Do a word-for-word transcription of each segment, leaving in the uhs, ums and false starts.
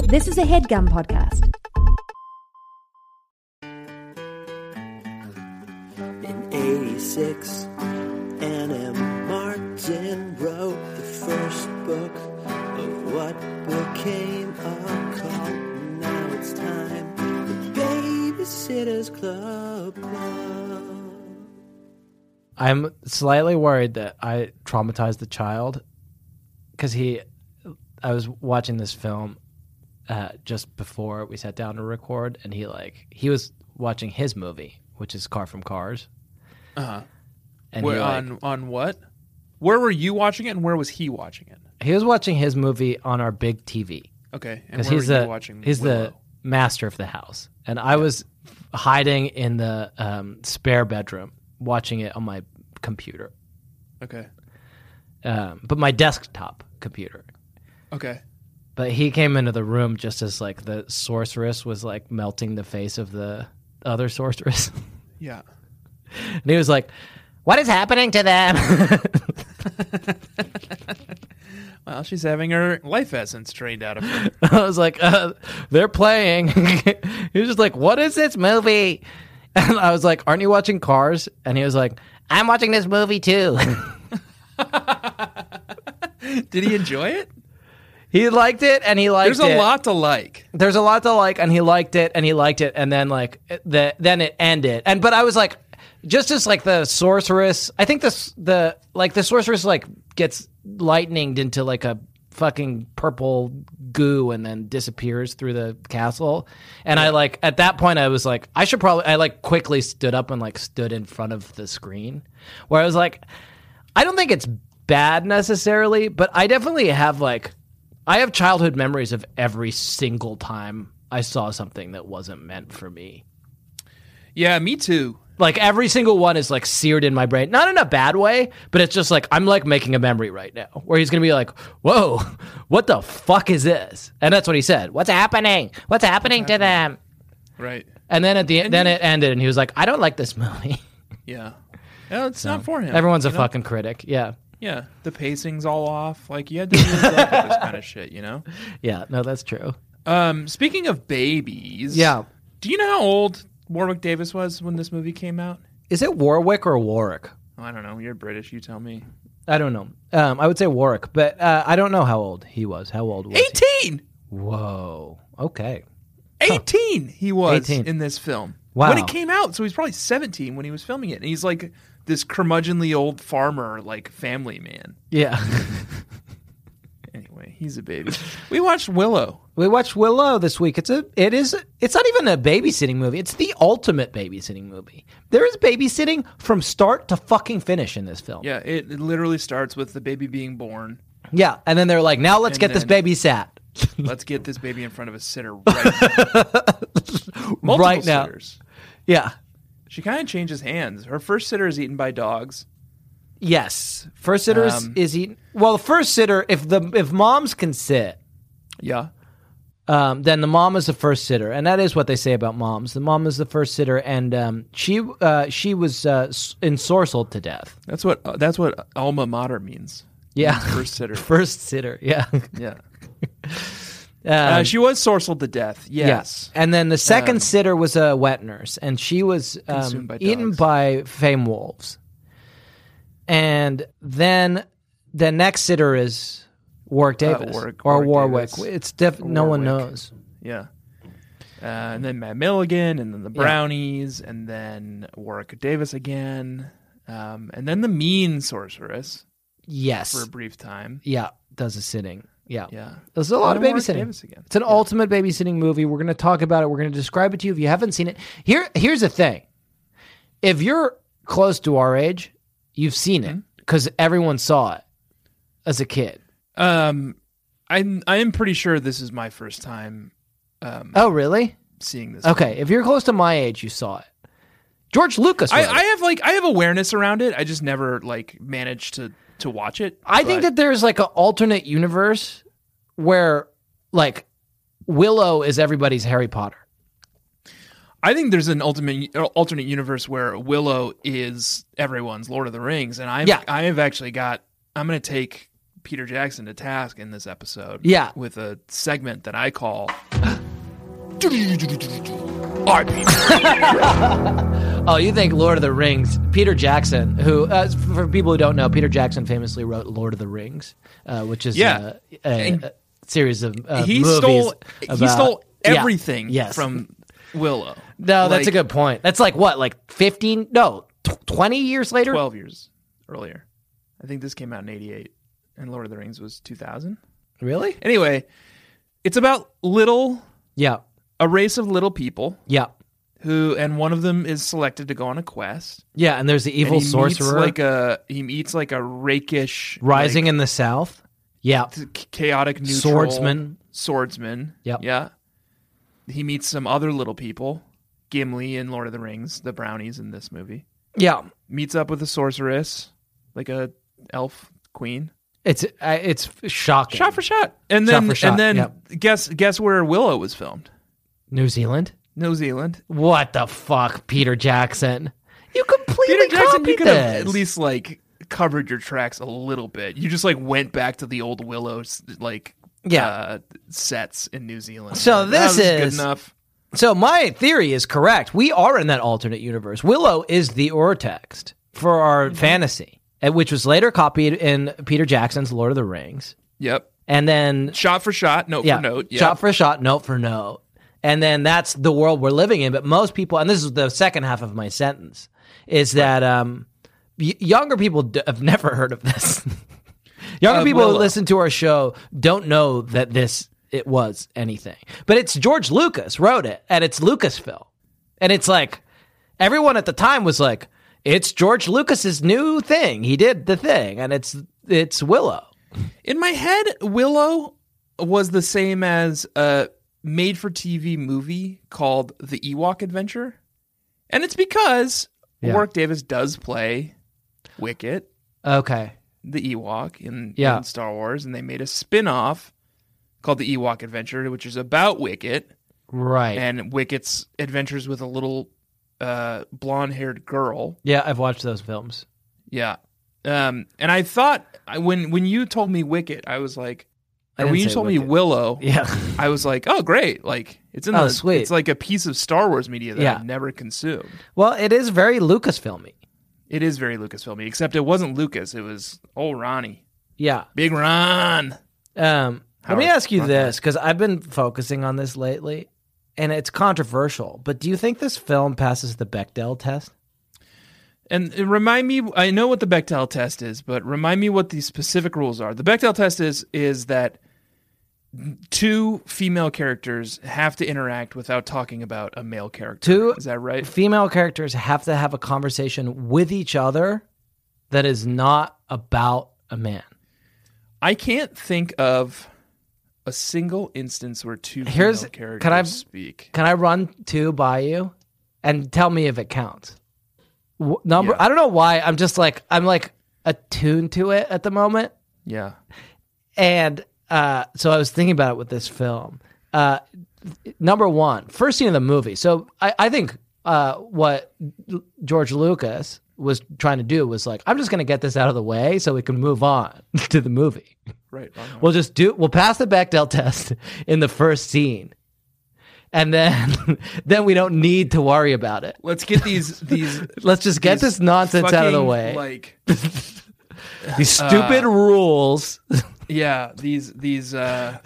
This is a HeadGum podcast. In eighty-six, Anna Martin wrote the first book of what became a cult. Now it's time for Babysitter's Club Club. I'm slightly worried that I traumatized the child because he, I was watching this film uh, just before we sat down to record, and he like he was watching his movie, which is Car from Cars. Uh huh. And where, he, like, on on what? Where were you watching it, and where was he watching it? He was watching his movie on our big T V. Okay, and Because where he's were you the watching? he's Willow? the master of the house, and I was hiding in the um, spare bedroom watching it on my computer, Okay. um, but my desktop computer. Okay. But he came into the room just as like the sorceress was like melting the face of the other sorceress, Yeah. and he was like, "What is happening to them?" Well, she's having her life essence drained out of her. I was like, uh, "They're playing." He was just like, "What is this movie?" And I was like, "Aren't you watching Cars?" And he was like, "I'm watching this movie too." Did he enjoy it? He liked it, and he liked There's it. a lot to like. There's a lot to like, and he liked it, and he liked it, and then like the then it ended. And but I was like, just as like the sorceress, I think this the like the sorceress like gets lightninged into like a fucking purple goo and then disappears through the castle. And I like at that point I was like, I should probably I like quickly stood up and like stood in front of the screen where I was like, I don't think it's bad necessarily, but I definitely have like I have childhood memories of every single time I saw something that wasn't meant for me. Yeah, me too. Like every single one is like seared in my brain. Not in a bad way, but it's just like I'm like making a memory right now where he's going to be like, "Whoa, what the fuck is this?" And that's what he said. "What's happening? What's happening What's to them?" Right. And then at the And then you- it ended and he was like, "I don't like this movie." Yeah. No, it's not for him. Everyone's a you know? fucking critic. Yeah. Yeah. The pacing's all off. Like, you had to really look at this kind of shit, you know? Yeah, no, that's true. Um, speaking of babies. Yeah. Do you know how old Warwick Davis was when this movie came out? Is it Warwick or Warwick? Oh, I don't know. You're British. You tell me. I don't know. Um, I would say Warwick, but uh, I don't know how old he was. How old was he? eighteen! Whoa. Okay. eighteen he was eighteen. in this film. Wow. When it came out, so he's probably seventeen when he was filming it. And he's like this curmudgeonly old farmer, like family man. Yeah. Anyway, he's a baby. We watched Willow. We watched Willow this week. It's a it is it's not even a babysitting movie. It's the ultimate babysitting movie. There is babysitting from start to fucking finish in this film. Yeah, it, it literally starts with the baby being born. Yeah, and then they're like, "Now let's And get this then- baby sat." Let's get this baby in front of a sitter right now. Multiple Right now. sitters. Yeah. She kind of changes hands. Her first sitter is eaten by dogs. Yes. First sitter is, Um, is eaten. Well, the first sitter, if the if moms can sit, Yeah. um, then the mom is the first sitter, and that is what they say about moms. The mom is the first sitter, and um, she uh, she was uh, s- ensorcelled to death. That's what uh, that's what alma mater means. Yeah, First sitter. first sitter. Yeah, Yeah. um, Uh, she was sorcelled to death. Yes. yeah. And then the second Um, sitter was a wet nurse, and she was um, Consumed by eaten dogs. by fame wolves. And then the next sitter is Warwick Uh, Davis Warwick- or Warwick Warwick. Davis. It's def- no one Warwick. knows. Yeah. Uh, and then Matt Milligan, and then the Yeah. Brownies, and then Warwick Davis again, um, and then the mean sorceress Yes. for a brief time. Yeah, does a sitting. Yeah. Yeah. There's a lot And of then Warwick babysitting. Davis again. It's an ultimate babysitting movie. We're going to talk about it. We're going to describe it to you if you haven't seen it. Here, here's the thing. If you're close to our age, you've seen it because everyone saw it as a kid. Um, I'm I am pretty sure this is my first time um, Oh, really? seeing this. Okay. If you're close to my age, you saw it. George Lucas wrote I, it. I have like I have awareness around it. I just never like managed to to watch it. I think but- that there's like an alternate universe where like Willow is everybody's Harry Potter. I think there's an ultimate alternate universe where Willow is everyone's Lord of the Rings, and I Yeah. I have actually got. I'm going to take Peter Jackson to task in this episode. Yeah. With a segment that I call R P G. Oh, you think Lord of the Rings? Peter Jackson, who, uh, for people who don't know, Peter Jackson famously wrote Lord of the Rings, uh, which is Yeah. uh, a, a series of uh, he movies. stole about, he stole yeah, everything yes. from Willow. No, that's Like, a good point. That's like what, like fifteen? No, tw- twenty years later. twelve years earlier. I think this came out in eighty-eight, and Lord of the Rings was two thousand. Really? Anyway, it's about little Yeah, a race of little people yeah, who, and one of them is selected to go on a quest. yeah. And there's the evil and he sorcerer meets like a he meets like a rakish, rising like, in the south. Yeah, ch- chaotic neutral Swordsman. Swordsman. Yep. Yeah. He meets some other little people. Gimli in Lord of the Rings, the brownies in this movie. yeah. Meets up with a sorceress, like a elf queen. It's uh, it's shocking. Shot for shot. And Shot then for shot, and then yep. guess guess where Willow was filmed? New Zealand. New Zealand. What the fuck, Peter Jackson? You completely Peter Jackson, you copied could have this. at least like covered your tracks a little bit. You just like went back to the old Willow's like Yeah. uh, sets in New Zealand. So Like, this that was is- good enough. So my theory is correct. We are in that alternate universe. Willow is the Urtext for our Mm-hmm. fantasy, uh, which was later copied in Peter Jackson's Lord of the Rings. Yep. And then Shot for shot, note yeah, for note. Yep. shot for shot, note for note. And then that's the world we're living in. But most people, and this is the second half of my sentence, is that um, y- younger people d- have never heard of this. younger Uh, people who Willow. listen to our show don't know that this it was anything. But it's George Lucas wrote it, and it's Lucasfilm. And it's like, everyone at the time was like, it's George Lucas's new thing. He did the thing, and it's it's Willow. In my head, Willow was the same as a made-for-T V movie called The Ewok Adventure. And it's because Yeah. Warwick Davis does play Wicket, Okay. the Ewok, in, Yeah. in Star Wars, and they made a spin-off called The Ewok Adventure, which is about Wicket Right. and Wicket's adventures with a little uh, blonde-haired girl. Yeah, I've watched those films. Yeah. Um, and I thought, I- when when you told me Wicket, I was like, I and didn't when you say told Wicket. me Willow, Yeah. I was like, oh, great. Like, it's in Oh, the, sweet. it's like a piece of Star Wars media that Yeah. I've never consumed. Well, it is very Lucasfilmy. It is very Lucasfilmy, except it wasn't Lucas. It was old Ronnie. Yeah. Big Ron. Um, let me Howard- ask you Ron this, because I've been focusing on this lately, and it's controversial. But do you think this film passes the Bechdel test? And and remind me, I know what the Bechdel test is, but remind me what the specific rules are. The Bechdel test is is that two female characters have to interact without talking about a male character. Two Is that right? female characters have to have a conversation with each other that is not about a man. I can't think of a single instance where two Here's- female characters can I- speak. Can I run two by you and tell me if it counts? W- Number, Yeah. I don't know why. I'm just like I'm like attuned to it at the moment. Yeah. And uh, so I was thinking about it with this film. Uh, number one, first scene of the movie. So I, I think uh, what L- George Lucas was trying to do was like, I'm just going to get this out of the way so we can move on to the movie. Right. wrong, wrong. We'll just do. We'll pass the Bechdel test in the first scene, and then then we don't need to worry about it. Let's get these these Let's just get these this nonsense out of the fucking, way. Like These stupid rules. yeah, these these uh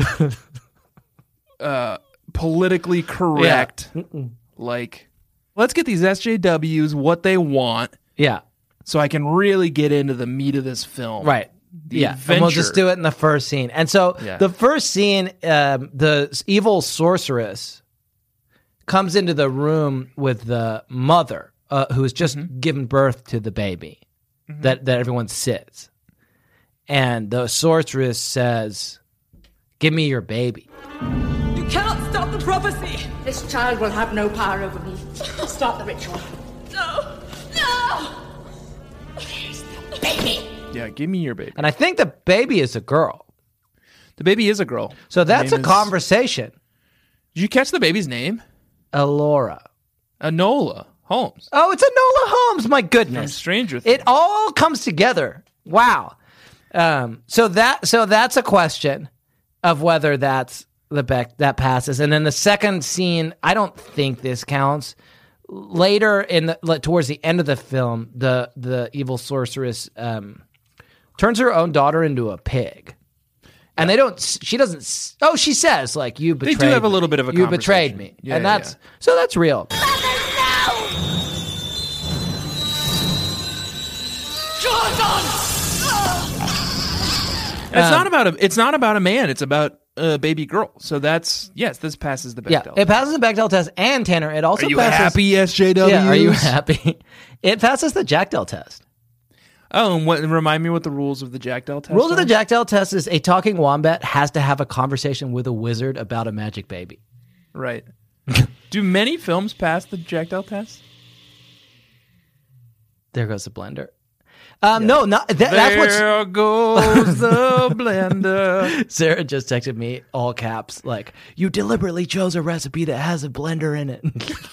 uh politically correct like let's get these S J Ws what they want Yeah. so I can really get into the meat of this film. Right. The yeah. And we'll just adventure. do it in the first scene. And so Yeah. the first scene, um, the evil sorceress comes into the room with the mother, uh, who has just Mm-hmm. given birth to the baby that, that everyone sits. And the sorceress says, "Give me your baby." You cannot stop the prophecy! This child will have no power over me. Stop the ritual. No! No! Where's the baby? Yeah, give me your baby. And I think the baby is a girl. The baby is a girl. So Her that's a name is- conversation. Did you catch the baby's name? Elora. Enola Holmes. Oh, it's Enola Holmes. My From goodness. Stranger Things. It all comes together. Wow. Um, so that so that's a question of whether that's the Beck that passes. And then the second scene, I don't think this counts. Later in the like, towards the end of the film, the the evil sorceress um, turns her own daughter into a pig. And they don't. She doesn't. Oh, she says like you betrayed. They do have a little bit of a You betrayed me, conversation. Yeah, and that's yeah. so that's real. And it's not about a. It's not about a man. It's about a baby girl. So that's yes. This passes the Yeah, Bechdel. it passes the Bechdel test, and Tanner, it also Are you passes. happy, S J W? Yeah, are you happy? It passes the Jackdaw test. Oh, and what, remind me what the rules of the Jackdaw test Rules of are? the Jackdaw test is a talking wombat has to have a conversation with a wizard about a magic baby. Right. Do many films pass the Jackdaw test? There goes the blender. Um, No, not that, that's what's. There goes the blender. Sarah just texted me all caps like, "You deliberately chose a recipe that has a blender in it."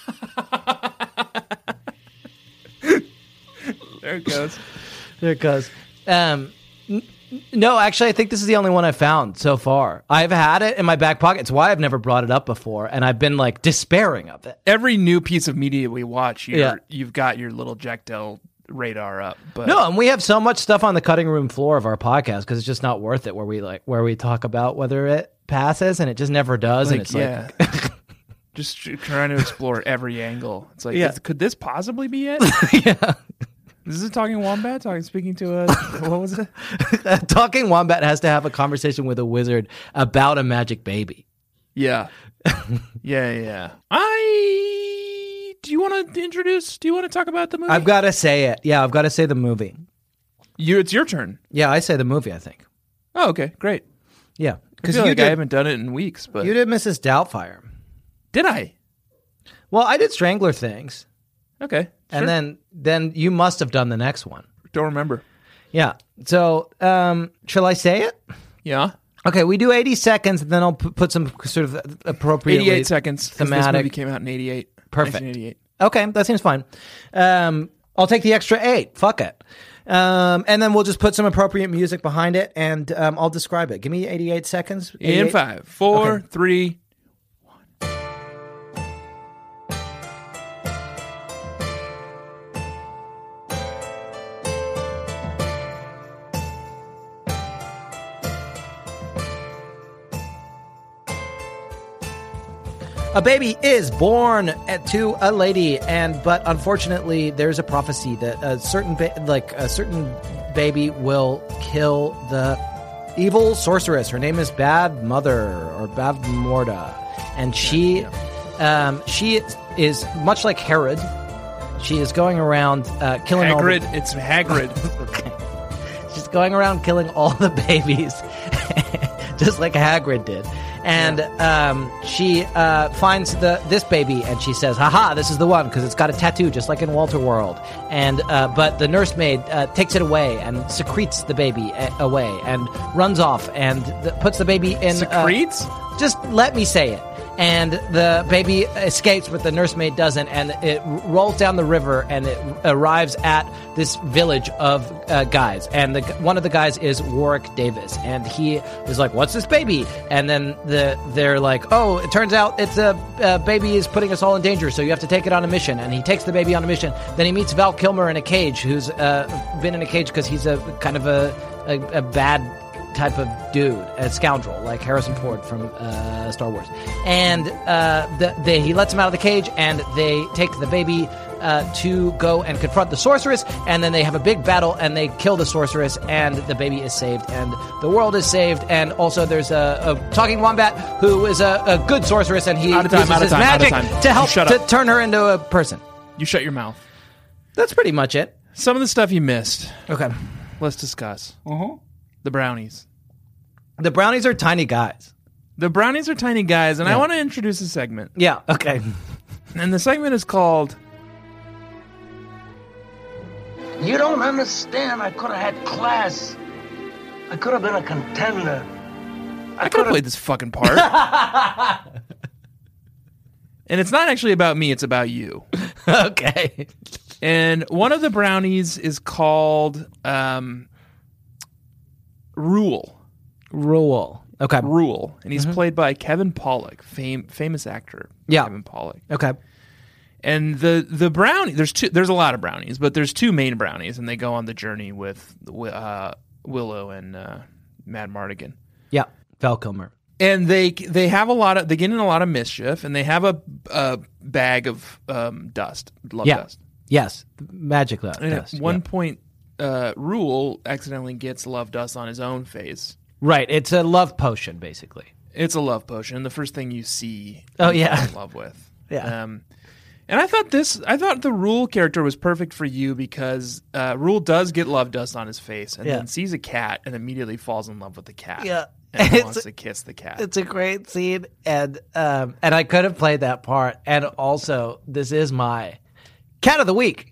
There it goes. There it goes. Um, n- no, actually, I think this is the only one I've found so far. I've had it in my back pocket. It's why I've never brought it up before, and I've been like despairing of it. Every new piece of media we watch, you're, Yeah. you've got your little Jackdaw radar up. But No, and we have so much stuff on the cutting room floor of our podcast because it's just not worth it. Where we like where we talk about whether it passes, and it just never does, and like, it's yeah. like. Just tr- trying to explore every angle. It's like, Yeah. is- could this possibly be it? Yeah. Is this a talking wombat? Talking, speaking to a what was it? A talking wombat has to have a conversation with a wizard about a magic baby. Yeah, yeah, yeah. I do you want to introduce? Do you want to talk about the movie? I've got to say it. Yeah, I've got to say the movie. you. It's your turn. Yeah, I say the movie, I think. Oh, okay, great. Yeah. Because Because you you, like I did, haven't done it in weeks, but you did Missus Doubtfire. did I? Well, I did Strangler Things. Okay, sure. And then then you must have done the next one. don't remember. Yeah. So, um, shall I say it? Yeah, Okay, we do eighty seconds, and then I'll p- put some sort of appropriately eighty-eight seconds. 'cause This thematic. movie came out in eighty-eight. Perfect. nineteen eighty-eight. Okay, that seems fine. Um, I'll take the extra eight. Fuck it. Um, and then we'll just put some appropriate music behind it, and um, I'll describe it. Give me eighty-eight seconds. In eighty-eight? five, four, Okay. three. A baby is born to a lady, and but unfortunately, there's a prophecy that a certain ba- like a certain baby will kill the evil sorceress. Her name is Bad Mother or Bad Morda, and she um, she is much like Herod. She is going around uh, killing all the- Hagrid. It's Hagrid. She's going around killing all the babies, just like Hagrid did. And um, she uh, finds the this baby, and she says, "Haha, this is the one because it's got a tattoo, just like in Walter World." And uh, but the nursemaid uh, takes it away and secretes the baby a- away and runs off and th- puts the baby in. uh, Secretes? just let me say it. And the baby escapes, but the nursemaid doesn't, and it r- rolls down the river, and it arrives at this village of uh, guys. And the, one of the guys is Warwick Davis, and he is like, "What's this baby?" And then the they're like, "Oh, it turns out it's a, a baby is putting us all in danger, so you have to take it on a mission." And he takes the baby on a mission. Then he meets Val Kilmer in a cage, who's uh, been in a cage because he's a kind of a, a, a bad type of dude, a scoundrel like Harrison Ford from uh, Star Wars, and uh, the, they, he lets him out of the cage, and they take the baby uh, to go and confront the sorceress, and then they have a big battle, and they kill the sorceress, and the baby is saved, and the world is saved, and also there's a, a talking wombat who is a, a good sorceress, and he Out of time, uses out of his time, out of magic time. to help Shut to up. turn her into a person. You shut your mouth. That's pretty much it. Some of the stuff you missed. Okay. Let's discuss. Uh-huh. The brownies. The brownies are tiny guys. The brownies are tiny guys, and I Yeah. want to introduce a segment. Yeah, okay. And the segment is called You don't understand. I could have had class. I could have been a contender. I could have played this fucking part. And it's not actually about me, it's about you. Okay. And one of the brownies is called um Rule. Rule. Okay. Rule. And he's played by Kevin Pollak, fame, famous actor. Yeah. Kevin Pollak. Okay. And the the brownie, there's two. There's a lot of brownies, but there's two main brownies, and they go on the journey with uh, Willow and uh, Mad Mardigan. Yeah. Val Kilmer. And they they have a lot of they get in a lot of mischief, and they have a, a bag of um, dust, love Yeah. dust. Yes. Magic love And dust. at one yeah. point, uh, Rule accidentally gets love dust on his own face. Right. It's a love potion, basically. It's a love potion. The first thing you see, Oh, you yeah. fall in love with. Yeah. Um, and I thought this, I thought the Rule character was perfect for you because uh, Rule does get love dust on his face and Yeah. then sees a cat and immediately falls in love with the cat. Yeah. and It's- wants to kiss the cat. It's a great scene, and um, and I could have played that part. And also, this is my cat of the week.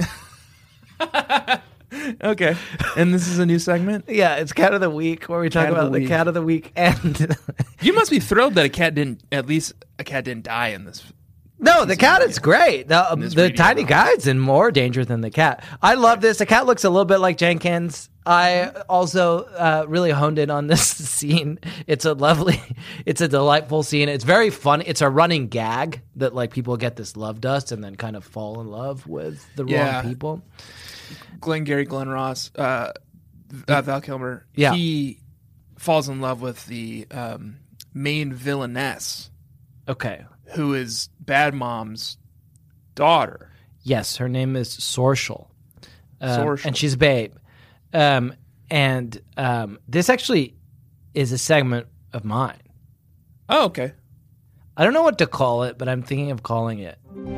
Okay, and this is a new segment. Yeah, it's cat of the week where we talk Cat of the about the week. cat of the week. And You must be thrilled that a cat didn't, at least a cat didn't die in this. no, the cat is great. The, um, this the radio tiny role. guy's in more danger than the cat. I love this. The cat looks a little bit like Jenkins. I also uh, really honed in on this scene. It's a lovely, it's a delightful scene. It's very funny. It's a running gag that like people get this love dust and then kind of fall in love with the Yeah. wrong people. Glengarry Glen Ross, uh, uh, Val Kilmer, Yeah. he falls in love with the um, main villainess, Okay. who is Bad Mom's daughter. Yes, her name is Sorshel. Um, Sorshel. And she's a babe. Um, and um, this actually is a segment of mine. Oh, okay. I don't know what to call it, but I'm thinking of calling it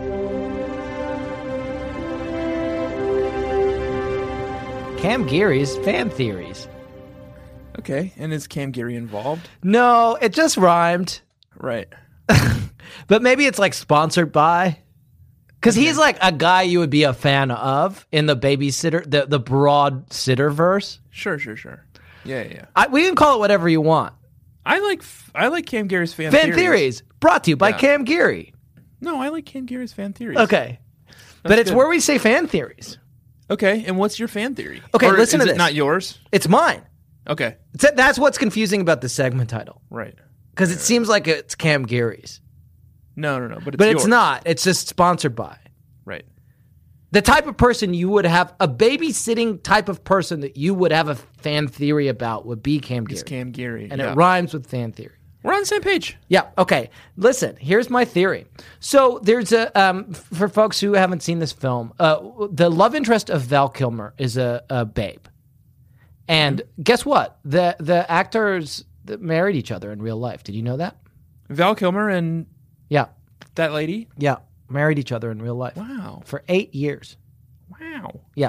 Cam Geary's Fan Theories. Okay. And is Cam Geary involved? No, it just rhymed. Right. But maybe it's like sponsored by. Because he's like a guy you would be a fan of in the babysitter, the, the broad sitter verse. Sure, sure, sure. Yeah, yeah, yeah. I, we can call it whatever you want. I like I like Cam Geary's fan, Fan Theories, brought to you by Yeah. Cam Geary. No, I like Cam Geary's fan theories. Okay. but it's good. where we say fan theories. Okay, and what's your fan theory? Okay, Or listen is to it this. not yours? It's mine. Okay, It's, that's what's confusing about the segment title. right. Because it seems like it's Cam Geary's. No, no, no. But it's But it's yours. not. It's just sponsored by. Right. The type of person you would have, a babysitting type of person that you would have a fan theory about would be Cam Geary. It's Cam Geary. and yeah. it rhymes with fan theory. We're on the same page. Yeah. Okay. Listen, here's my theory. So there's a um, f- for folks who haven't seen this film, uh, the love interest of Val Kilmer is a, a babe, and guess what? The the actors that married each other in real life. Did you know that? Val Kilmer and Yeah. that lady. Yeah. Married each other in real life. Wow. For eight years. Wow. Yeah.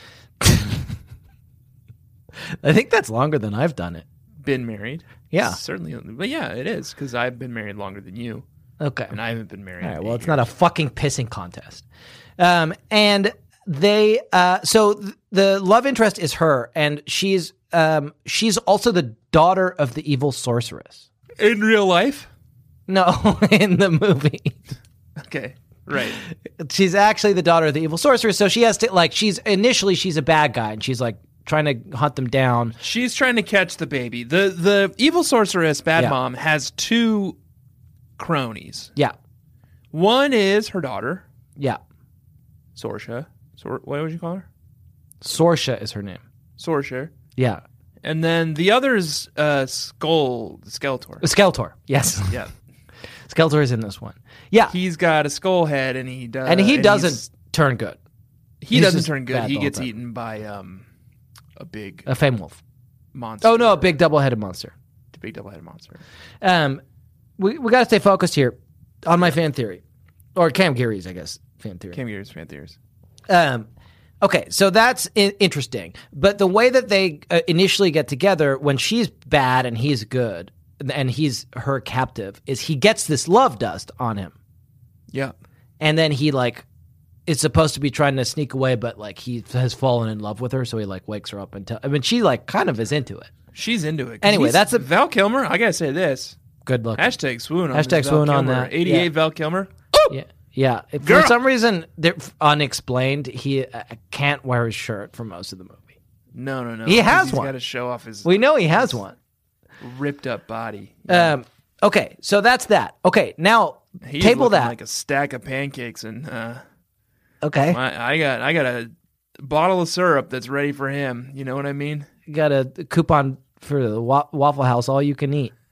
I think that's longer than I've done it. Been married. Yeah. Certainly. But yeah, it is because I've been married longer than you, Okay. and I haven't been married. All right. in Well, eight it's not a years. fucking pissing contest. Um, and they, uh, so th- the love interest is her, and she's, um, she's also the daughter of the evil sorceress. in real life. No, in the movie, Okay. Right. she's actually the daughter of the evil sorceress. So she has to like, she's initially she's a bad guy, and she's like trying to hunt them down. She's trying to catch the baby. The the evil sorceress, Bad Yeah. Mom, has two cronies. Yeah, One is her daughter, yeah. Sorsha. Sor- what would you call her? Sorsha is her name. Sorsha. Yeah, And then the other is uh, Skull Skeletor. Skeletor. Yes, Yeah. Skeletor is in this one. Yeah, He's got a skull head, and he does. and he he's- doesn't turn good. He he's doesn't just turn good. bad He the whole gets time. eaten by um, a big A fame wolf. monster. Oh no, a big double-headed monster. a big double-headed monster. Um, we we got to stay focused here on my fan theory, or Cam Geary's, I guess, fan theory. Cam Geary's fan theories. Um, okay, so that's I- interesting. But the way that they uh, initially get together when she's bad and he's good, and he's her captive, is he gets this love dust on him, Yeah. and then he like is supposed to be trying to sneak away, but like he has fallen in love with her, so he like wakes her up and tell. I mean, she like kind of is into it. She's into it. 'Cause Anyway, he's- that's a- Val Kilmer. I gotta say this. Good look. Hashtag swoon on Hashtag this Val swoon on Kilmer. that. eighty-eight Yeah. Val Kilmer. Yeah, yeah. If Girl. for some reason, they're unexplained, he uh, can't wear his shirt for most of the movie. No, no, no. He has He's one. got to show off his We know he has one. ripped up body. Um, okay, so that's that. Okay, now He's table looking that. like a stack of pancakes, and uh, okay, my, I got I got a bottle of syrup that's ready for him. You know what I mean? you got a coupon for the wa- Waffle House, all you can eat.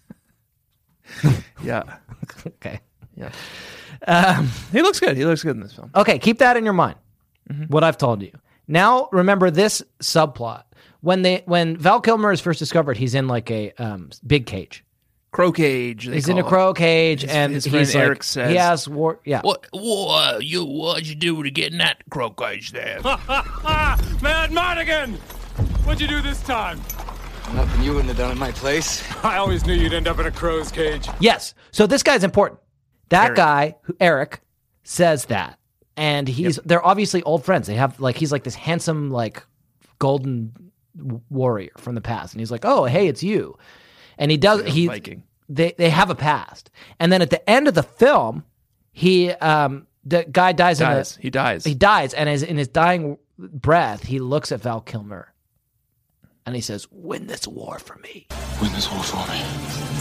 Yeah, Okay. yeah. Um, He looks good. He looks good in this film. okay, keep that in your mind. Mm-hmm. What I've told you. Now, remember this subplot. When they when Val Kilmer is first discovered, he's in like a um, big cage. Crow cage. they He's in a call it. crow cage, His- and his he's friend like, Eric says- he has war. Yeah, What? What? You? What'd you do to get in that crow cage there? Mad Mardigan! What'd you do this time? Nothing you wouldn't have done in my place. I always knew you'd end up in a crow's cage. yes. So this guy's important. That Eric. guy, who, Eric, says that, and he's they're obviously old friends. They have like he's like this handsome like golden w- warrior from the past, and he's like, oh hey, it's you, and he does Like a he Viking. they they have a past, and then at the end of the film, he um the guy dies, Dies. in He dies. a he dies, and as in his dying breath, he looks at Val Kilmer, and he says, "Win this war for me." Win this war for me.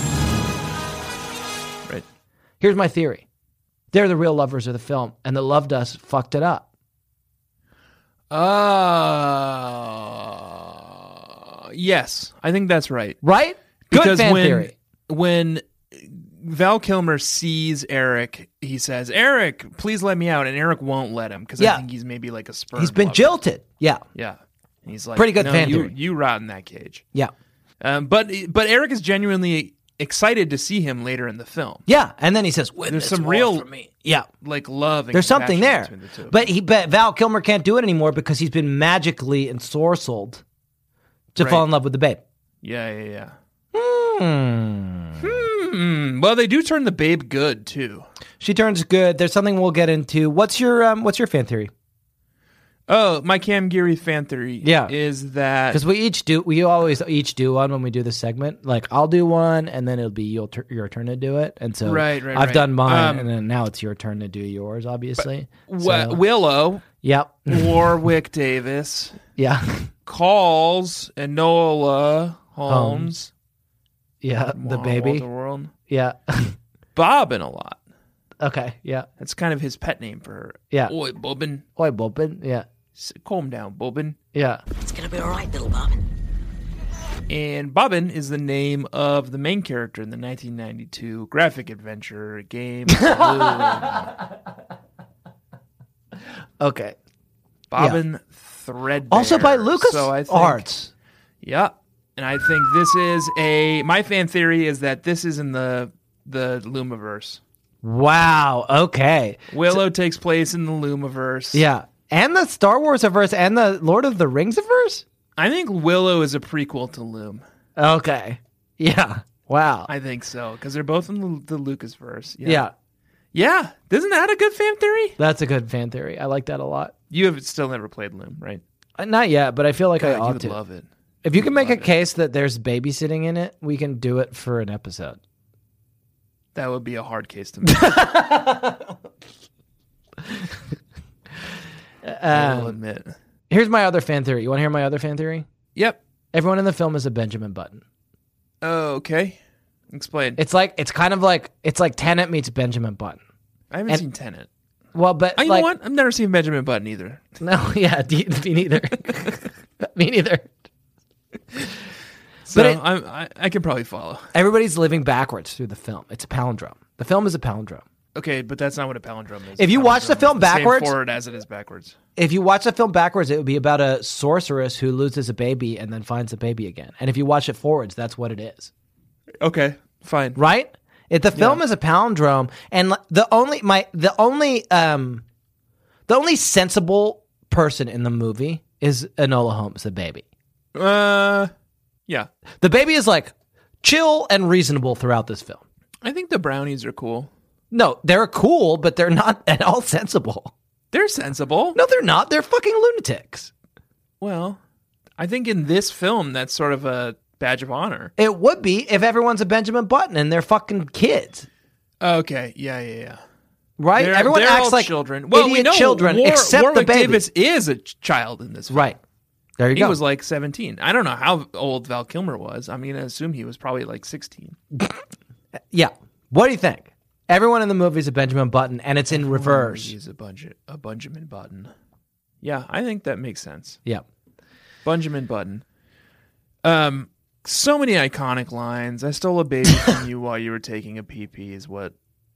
Right. Here's my theory: they're the real lovers of the film, and the Love Dust fucked it up. Uh, yes, I think that's right. Right? Good Because fan when, theory. when Val Kilmer sees Eric, he says, "Eric, please let me out," and Eric won't let him because Yeah. I think he's maybe like a sperm. He's been lover. jilted. Yeah. Yeah, and he's like, Pretty good no, fan you, theory. You rot in that cage. Yeah. Um, but but Eric is genuinely excited to see him later in the film. Yeah. And then he says, "Win There's this some war real for me." Yeah. like love. And There's something there. compassion between the two of But them. he but Val Kilmer can't do it anymore because he's been magically ensorcelled to Right. fall in love with the babe. yeah, yeah, yeah. Hmm. Hmm. Well, they do turn the babe good too. She turns good. There's something we'll get into. What's your um what's your fan theory? Oh, my Cam Geary fan theory Yeah. is that Because we each do we always each do one when we do this segment. Like I'll do one and then it'll be your tur- your turn to do it. And so Right, right, I've right. done mine Um, and then now it's your turn to do yours, obviously. Wa- So- Willow Yep. Warwick Davis Yeah. calls Enola Holmes, Yeah. The Wa- baby. Walter World, Yeah. Bobbin a lot. Okay. Yeah. That's kind of his pet name for her. Yeah. Oi, Bobbin. Oi, Bobbin. Yeah. S- Calm down, Bobbin. Yeah. It's gonna be all right, little Bobbin. And Bobbin is the name of the main character in the nineteen ninety-two graphic adventure game. Okay. Bobbin Threadbare. Also by Lucas So I think- Arts. Yeah. And I think this is a my fan theory is that this is in the the Lumiverse. Wow. Okay. Willow takes place in the Lumiverse. Yeah. And the Star Wars verse and the Lord of the Rings verse? I think Willow is a prequel to Loom. Okay. Yeah. Wow. I think so because they're both in the, the Lucasverse. Yeah. yeah. Yeah. Isn't that a good fan theory? That's a good fan theory. I like that a lot. You have still never played Loom, right? Uh, Not yet, but I feel like I God, you ought would to. love it. If you can make a love it. case that there's babysitting in it, we can do it for an episode. That would be a hard case to make. I will Um, admit. here's my other fan theory. You want to hear my other fan theory? Yep. Everyone in the film is a Benjamin Button. Oh, okay. Explain. It's like it's kind of like it's like Tenet meets Benjamin Button. I haven't and- seen Tenet. Well, but Oh, you like, know what? I've never seen Benjamin Button either. No, yeah, me neither. me neither. So But it- I'm, I, I can probably follow. Everybody's living backwards through the film. It's a palindrome. The film is a palindrome. Okay, but that's not what a palindrome is. If you A watch the palindrome film is the same backwards- forward as it is backwards. If you watch the film backwards, it would be about a sorceress who loses a baby and then finds the baby again. And if you watch it forwards, that's what it is. Okay, fine. Right? If the film Yeah. is a palindrome, and l- the only my the only um the only sensible person in the movie is Enola Holmes, the baby. Uh, yeah. The baby is like chill and reasonable throughout this film. I think the brownies are cool. No, they're cool, but they're not at all sensible. They're sensible. No, they're not. They're fucking lunatics. Well, I think in this film, that's sort of a badge of honor. It would be if everyone's a Benjamin Button and they're fucking kids, Okay, yeah, yeah, yeah. right? They're, Everyone they're acts all like children. Well, we idiot know children War- except Warwick the baby. Davis is a ch- child in this film. Right. There you he go. was like seventeen. I don't know how old Val Kilmer was. I'm going to assume he was probably like sixteen. Yeah. What do you think? Everyone in the movie is a Benjamin Button, and it's in reverse. He's a, bunch, a Benjamin Button. Yeah, I think that makes sense. Yeah. Benjamin Button. Um, so many iconic lines. I stole a baby from you while you were taking a pee-pee is what...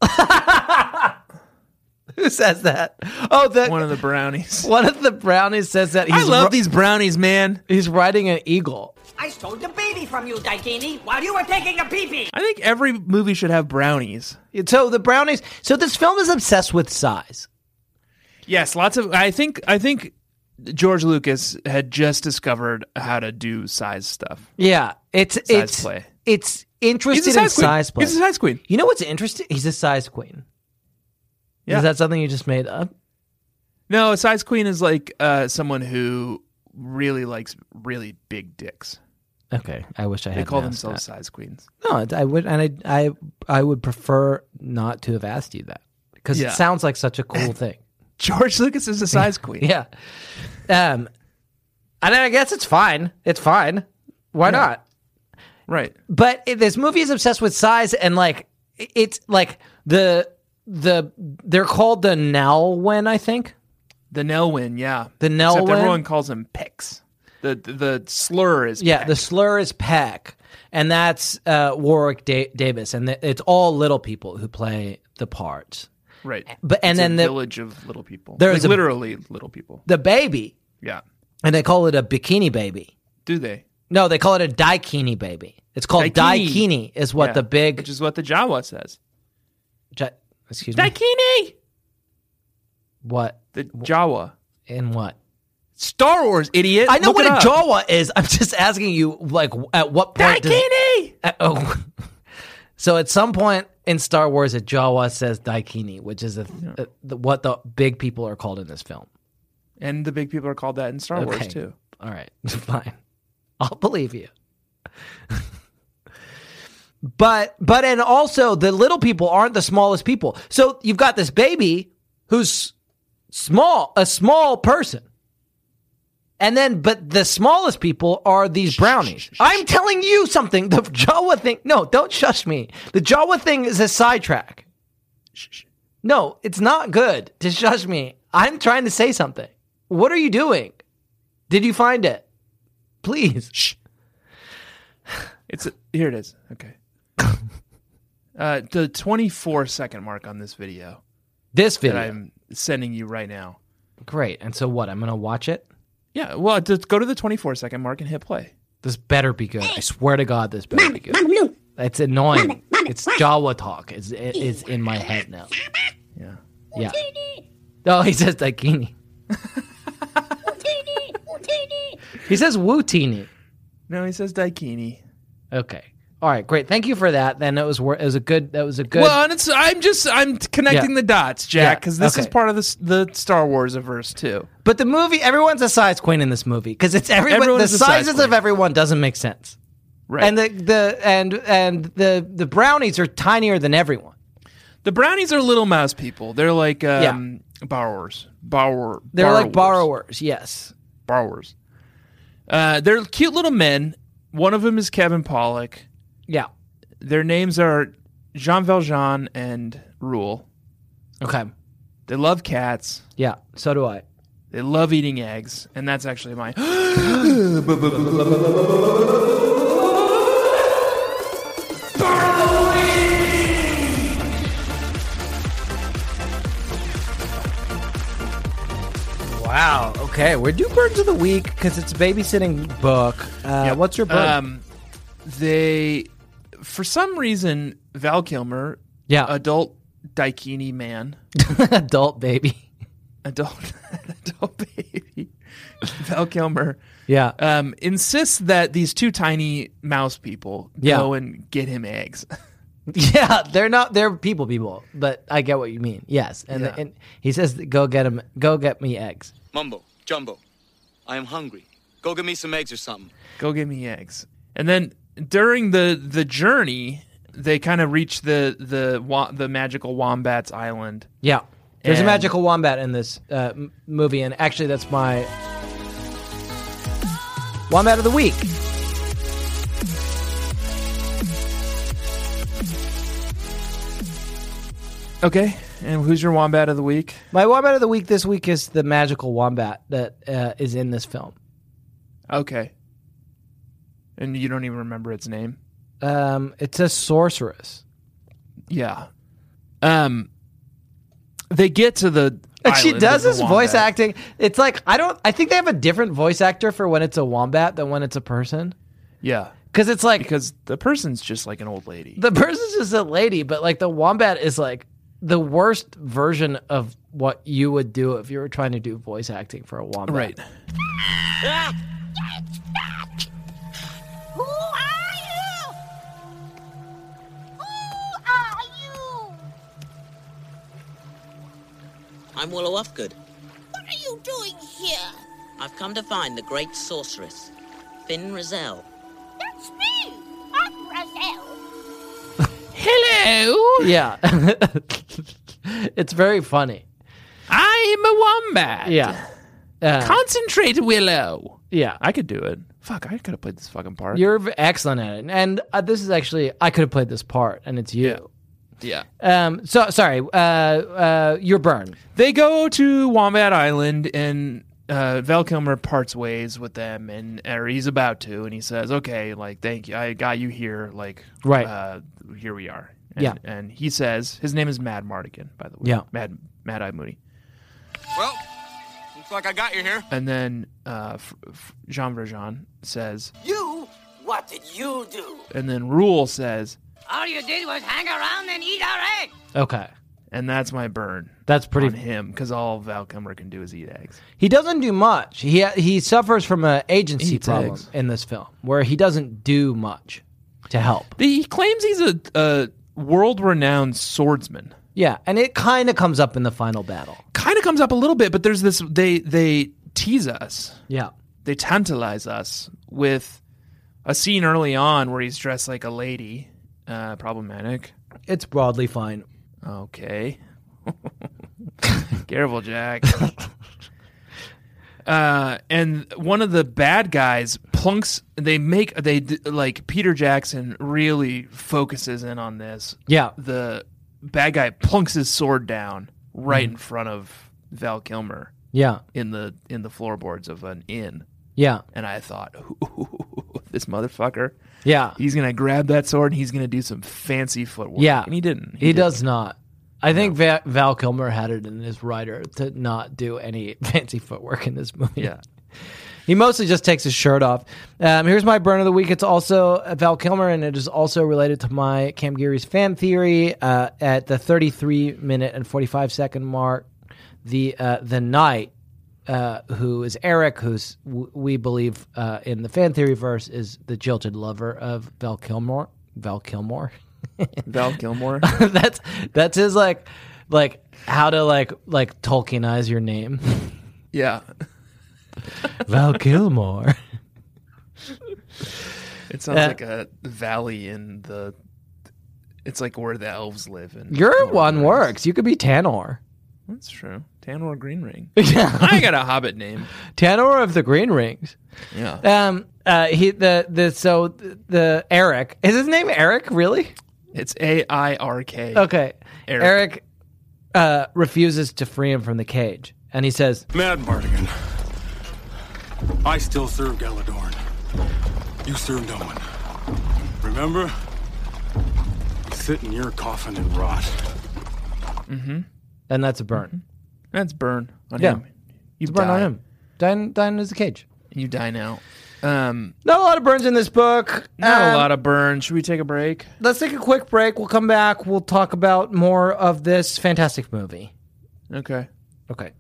Who says that? Oh, the one of the brownies. One of the brownies says that. He's I love ro- these brownies, man. He's riding an eagle. I stole the baby from you, Daikini, while you were taking a pee-pee. I think every movie should have brownies. So the brownies. So this film is obsessed with size. Yes, lots of. I think. I think George Lucas had just discovered how to do size stuff. Yeah, it's size it's play. It's interested He's a in size queen. size play. He's a size queen. You know what's interesting? He's a size queen. Yeah. Is that something you just made up? No, a size queen is like uh, someone who really likes really big dicks. Okay, I wish I had. They call asked themselves that. size queens. No, I would, and I, I, I would prefer not to have asked you that because Yeah. it sounds like such a cool thing. George Lucas is a size queen. Yeah, um, and I guess it's fine. It's fine. Why Yeah. not? Right. But it, this movie is obsessed with size, and like it's like the the they're called the Nelwyn, I think. The Nelwyn, yeah. The Except Nelwyn. everyone calls him Pecs. The, the the slur is Yeah, Peck. the slur is Peck, and that's uh, Warwick da- Davis, and th- it's all little people who play the parts. Right. But and It's then a the village of little people. There's Like, a- literally little people. the baby, Yeah. and they call it a bikini baby. Do they? No, they call it a daikini baby. It's called Daikini. daikini. Is what Yeah. the big. Which is what the Jawa says. Ja- excuse me. Daikini. What The Jawa. in what? Star Wars, idiot. I know Look what it a up. Jawa is. I'm just asking you, like, at what point? does- Daikini. Uh, oh, so at some point in Star Wars, a Jawa says daikini, which is a, a, the, what the big people are called in this film. And the big people are called that in Star Wars, Okay. too. All right, fine. I'll believe you. but but and also the little people aren't the smallest people. So you've got this baby who's small, a small person. And then, but the smallest people are these brownies. I'm telling you something. The Jawa thing. No, don't shush me. The Jawa thing is a sidetrack. No, it's not good to shush me. I'm trying to say something. What are you doing? Did you find it? Please. Shh. It's a, here it is. Okay. uh, the twenty-four second mark on this video This video. that I'm sending you right now. Great. And so what? I'm going to watch it? Yeah, well, just go to the twenty-four second mark and hit play. This better be good. I swear to God, this better be good. It's annoying. It's Jawa talk. It's, it's in my head now. Yeah. Yeah. Oh, he says daikini. He says wootini. No, he says daikini. Okay. All right, great. Thank you for that. Then it was wor- it was a good that was a good Well, and it's I'm just I'm connecting Yeah. the dots, Jack, Yeah, because this is okay. part of the the Star Wars verse too. But the movie, everyone's a size queen in this movie because it's everyone. Everyone The is a size sizes queen. of everyone doesn't make sense, Right. and the the and and the the brownies are tinier than everyone. The brownies are little mouse people. They're like um, borrowers. Borrower. They're like borrowers. borrowers. Yes. Borrowers. Uh, they're cute little men. One of them is Kevin Pollak. Yeah. Their names are Jean Valjean and Roule. Okay. They love cats. Yeah. So do I. They love eating eggs, and that's actually my. Wow. Okay. We're due birds of the week because it's a babysitting book. Uh, Yep. What's your bird? Um, they, for some reason, Val Kilmer, yeah. adult daikini man, Adult baby. adult adult baby, Val Kilmer, Yeah. um, insists that these two tiny mouse people Yeah. go and get him eggs. Yeah, they're not. They're people, people. But I get what you mean. Yes, and Yeah. and he says, "Go get him. Go get me eggs." Mumbo, Jumbo, I am hungry. Go get me some eggs or something. Go get me eggs. And then during the the journey, they kind of reach the the wa- the magical Wombats Island. Yeah, there's And- a magical wombat in this uh, m- movie, and actually, that's my Wombat of the Week. Okay, and who's your Wombat of the Week? My Wombat of the Week this week is the magical wombat that uh, is in this film. Okay. And you don't even remember its name? Um, it's a sorceress. Yeah. Um, they get to the And she island does of this the voice wombat. acting. It's like, I don't, I think they have a different voice actor for when it's a wombat than when it's a person. Yeah. Because it's like, Because the person's just like an old lady. the person's just a lady, but like the wombat is like the worst version of what you would do if you were trying to do voice acting for a wombat. Right. Who are you? Who are you? I'm Willow Ufgood. What are you doing here? I've come to find the great sorceress, Finn Rizal. That's me. I'm Razel. Hello. Yeah. It's very funny. I'm a wombat. Yeah. Uh, Concentrate, Willow. yeah. I could do it. Fuck, I could have played this fucking part. You're v- excellent at it. And uh, this is actually, I could have played this part, and it's you. Yeah. Um. So, sorry, uh, uh, your burn. They go to Wombat Island, and uh, Val Kilmer parts ways with them, and or he's about to, and he says, "Okay, like, thank you, I got you here, like, Right. Uh, here we are." And, Yeah. and he says, his name is Mad Mardigan, by the way. Yeah. Mad Mad Eye Moody. Well, looks like I got you here. And then uh, F- F- Jean Valjean says, You? What did you do? and then Rule says, All you did was hang around and eat our eggs. Okay. and that's my burn. That's pretty. on him, because all Val Kilmer can do is eat eggs. He doesn't do much. He he suffers from an agency Eats problem eggs. in this film, where he doesn't do much to help. He claims he's a, a world-renowned swordsman. Yeah, and it kind of comes up in the final battle. Kind of comes up a little bit, but there's this, they they tease us. Yeah. They tantalize us with a scene early on where he's dressed like a lady. Uh, problematic. It's broadly fine. Okay. Careful, Jack. uh, and one of the bad guys plunks. They make they d- like Peter Jackson really focuses in on this. Yeah. The bad guy plunks his sword down right in front of Val Kilmer. Yeah. In the in the floorboards of an inn. Yeah. And I thought, this motherfucker. Yeah. He's gonna grab that sword and he's gonna do some fancy footwork. Yeah. And he didn't. He, He does not. I think Va- Val Kilmer had it in his writer to not do any fancy footwork in this movie. Yeah. He mostly just takes his shirt off. Um, here's my burn of the week. It's also Val Kilmer, and it is also related to my Cam Geary's fan theory. Uh, at the thirty-three minute and forty-five second mark, the uh, the knight, uh, who is Eric, who's w- we believe uh, in the fan theory verse is the jilted lover of Val Kilmer. Val Kilmer. Val Kilmer. that's that's his like like how to like like Tolkienize your name. Yeah. Val Kilmer. It sounds Uh, like a valley in the. It's like where the elves live. In Your Lord of one the Rings. works. You could be Tanor. That's true. Tanor Green Ring. Yeah. I got a Hobbit name. Tanor of the Green Rings. Yeah. Um. Uh. He. The. The. So the, the Eric is his name. Eric. Really? It's A I R K. Okay. Eric. Eric. Uh. Refuses to free him from the cage, and he says, Mad Mardigan. I still serve Galadorn. You serve no one. Remember? You sit in your coffin and rot. Mm-hmm. and that's a burn. That's burn on Yeah. him. You It's a burn die. on him. Dying. Dying in the cage. You die now. Um, Not a lot of burns in this book. not Um, a lot of burn. Should we take a break? Let's take a quick break. We'll come back. We'll talk about more of this fantastic movie. Okay. Okay.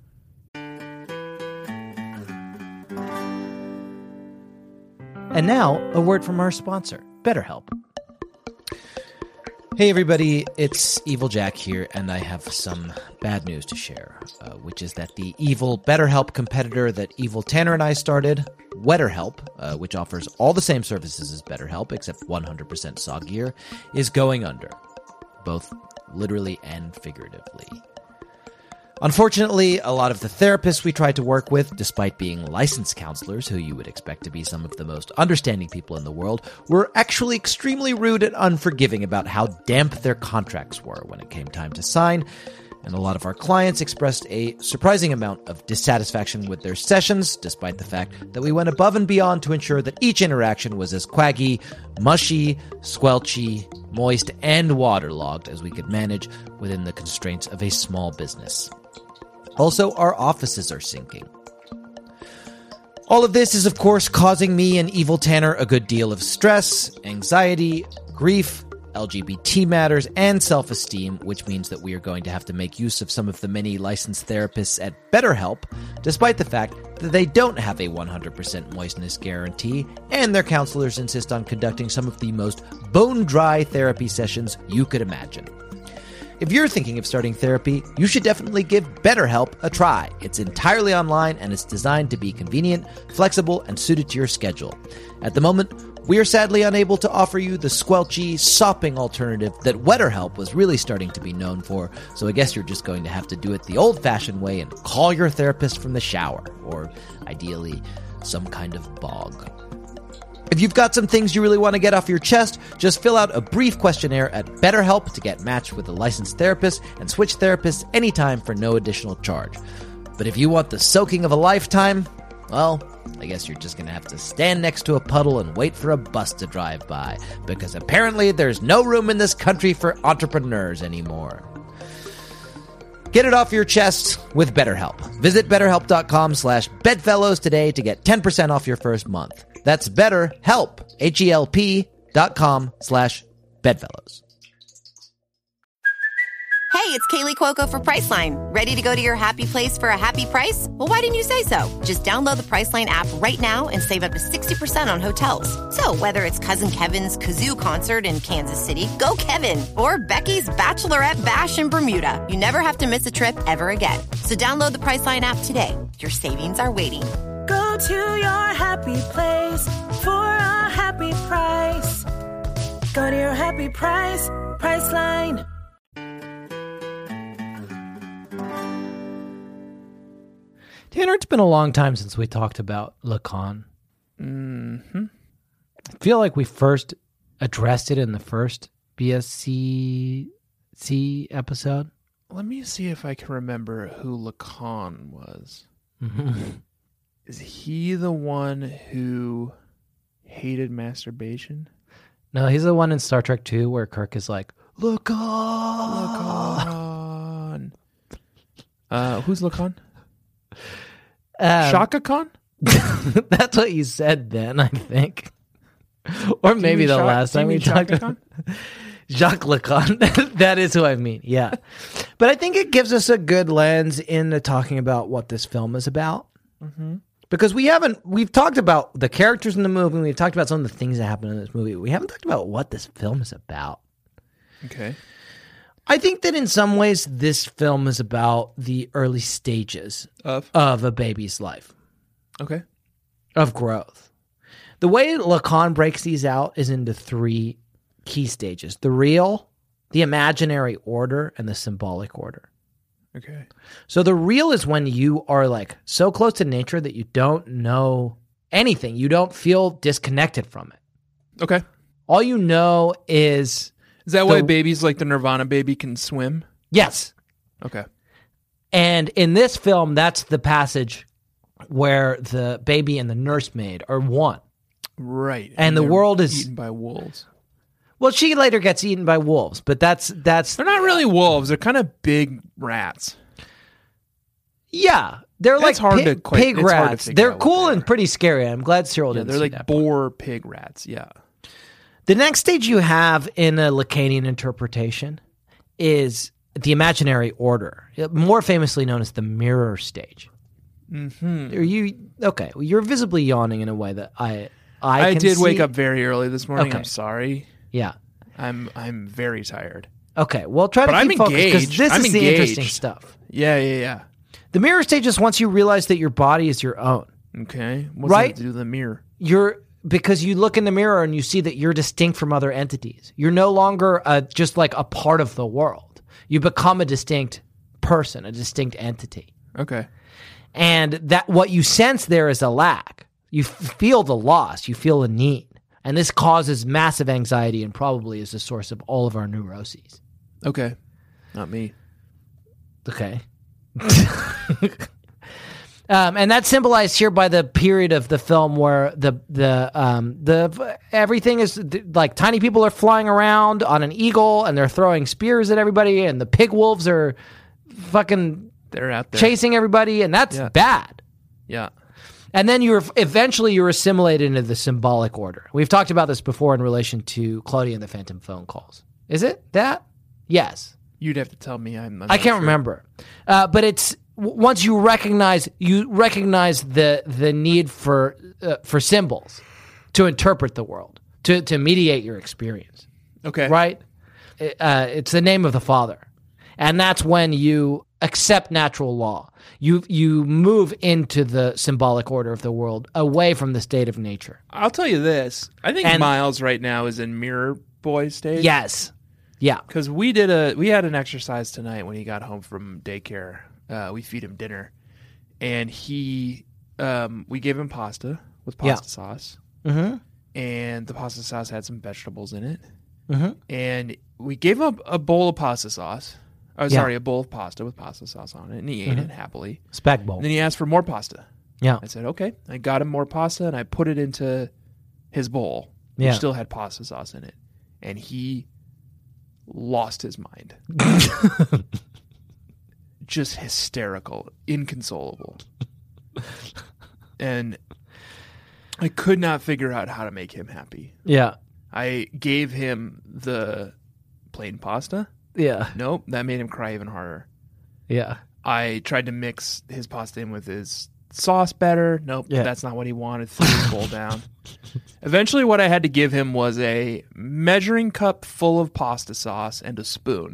And now, a word from our sponsor, BetterHelp. Hey everybody, it's Evil Jack here, and I have some bad news to share, uh, which is that the evil BetterHelp competitor that Evil Tanner and I started, WetterHelp, uh, which offers all the same services as BetterHelp except one hundred percent soggier, is going under, both literally and figuratively. Unfortunately, a lot of the therapists we tried to work with, despite being licensed counselors, who you would expect to be some of the most understanding people in the world, were actually extremely rude and unforgiving about how damp their contracts were when it came time to sign. And a lot of our clients expressed a surprising amount of dissatisfaction with their sessions, despite the fact that we went above and beyond to ensure that each interaction was as quaggy, mushy, squelchy, moist, and waterlogged as we could manage within the constraints of a small business. Also, our offices are sinking. All of this is, of course, causing me and Evil Tanner a good deal of stress, anxiety, grief, L G B T matters, and self-esteem, which means that we are going to have to make use of some of the many licensed therapists at BetterHelp, despite the fact that they don't have a one hundred percent moistness guarantee, and their counselors insist on conducting some of the most bone-dry therapy sessions you could imagine. If you're thinking of starting therapy, you should definitely give BetterHelp a try. It's entirely online, and it's designed to be convenient, flexible, and suited to your schedule. At the moment, we are sadly unable to offer you the squelchy, sopping alternative that WetterHelp was really starting to be known for, so I guess you're just going to have to do it the old-fashioned way and call your therapist from the shower, or ideally, some kind of bog. If you've got some things you really want to get off your chest, just fill out a brief questionnaire at BetterHelp to get matched with a licensed therapist and switch therapists anytime for no additional charge. But if you want the soaking of a lifetime, well, I guess you're just going to have to stand next to a puddle and wait for a bus to drive by, because apparently there's no room in this country for entrepreneurs anymore. Get it off your chest with BetterHelp. Visit betterhelp.com slash bedfellows today to get ten percent off your first month. That's BetterHelp, H-E-L-P dot com slash bedfellows. Hey, it's Kaylee Cuoco for Priceline. Ready to go to your happy place for a happy price? Well, why didn't you say so? Just download the Priceline app right now and save up to sixty percent on hotels. So whether it's Cousin Kevin's Kazoo Concert in Kansas City, go Kevin, or Becky's Bachelorette Bash in Bermuda, you never have to miss a trip ever again. So download the Priceline app today. Your savings are waiting. Go to your happy place for a happy price. Go to your happy price, Priceline. Tanner, it's been a long time since we talked about Lacan. Mm-hmm. I feel like we first addressed it in the first B S C C episode. Let me see if I can remember who Lacan was. Mm-hmm. Is he the one who hated masturbation? No, he's the one in Star Trek two where Kirk is like, Lacan! Lacan. Uh, who's Lacan? Um, Shaka Khan? That's what you said then, I think. Or maybe the Sha- last time we talked about Jacques Lacan. That is who I mean, yeah. But I think it gives us a good lens into talking about what this film is about. Mm-hmm. Because we haven't, we've talked about the characters in the movie, we've talked about some of the things that happen in this movie. We haven't talked about what this film is about. Okay. I think that in some ways, this film is about the early stages of, of a baby's life. Okay. Of growth. The way Lacan breaks these out is into three key stages. The real, the imaginary order, and the symbolic order. Okay. So the real is when you are like so close to nature that you don't know anything. You don't feel disconnected from it. Okay. All you know is... Is that the, why babies like the Nirvana baby can swim? Yes. Okay. And in this film, that's the passage where the baby and the nursemaid are one. Right. And, and the world is... eaten by wolves. Well, she later gets eaten by wolves, but that's... that's They're not really wolves. They're kind of big rats. Yeah. They're That's like hard pig, to quite, pig rats. They're cool they and pretty scary. I'm glad Cyril yeah, didn't they're see like that boar pig rats. Yeah. The next stage you have in a Lacanian interpretation is the imaginary order, more famously known as the mirror stage. Mm-hmm. Are you okay? Well, you're visibly yawning in a way that I I, I can did see. wake up very early this morning. Okay. I'm sorry. Yeah, I'm I'm very tired. Okay, well, try but to keep I'm focused because engaged. this I'm is the engaged. interesting stuff. Yeah, yeah, yeah. The mirror stage is once you realize that your body is your own. Okay, what's right? that to do with the mirror? You're because you look in the mirror and you see that you're distinct from other entities. You're no longer uh, just like a part of the world. You become a distinct person, a distinct entity. Okay. And that what you sense there is a lack. You f- feel the loss. You feel a need. And this causes massive anxiety and probably is the source of all of our neuroses. Okay. Not me. Okay. um, and that's symbolized here by the period of the film where the the um, the everything is like tiny people are flying around on an eagle and they're throwing spears at everybody, and the pig wolves are fucking They're out there. chasing everybody, and that's Yeah. bad. Yeah. And then you're eventually you're assimilated into the symbolic order. We've talked about this before in relation to Claudia and the Phantom phone calls. Is it that? Yes. You'd have to tell me. I'm. I'm I not can't sure. remember, uh, but it's w- once you recognize you recognize the the need for uh, for symbols to interpret the world, to to mediate your experience. Okay. Right. Uh, it's the name of the Father, and that's when you accept natural law. You you move into the symbolic order of the world, away from the state of nature. I'll tell you this. I think And- Miles right now is in Mirror Boy stage. Yes. Yeah. Because we did a we had an exercise tonight when he got home from daycare. Uh, we feed him dinner, and he um, we gave him pasta with pasta Yeah. sauce, Mm-hmm. and the pasta sauce had some vegetables in it. Mm-hmm. And we gave him a, a bowl of pasta sauce. Oh, Yeah. sorry, a bowl of pasta with pasta sauce on it, and he ate Mhm. it happily. Spag bowl. And then he asked for more pasta. Yeah. I said, okay. I got him more pasta, and I put it into his bowl, which Yeah. still had pasta sauce in it. And he lost his mind. Just hysterical, inconsolable. And I could not figure out how to make him happy. Yeah. I gave him the plain pasta. Yeah. Nope, that made him cry even harder. Yeah. I tried to mix his pasta in with his sauce better. Nope, Yeah. that's not what he wanted. Threw his bowl down. Eventually, what I had to give him was a measuring cup full of pasta sauce and a spoon.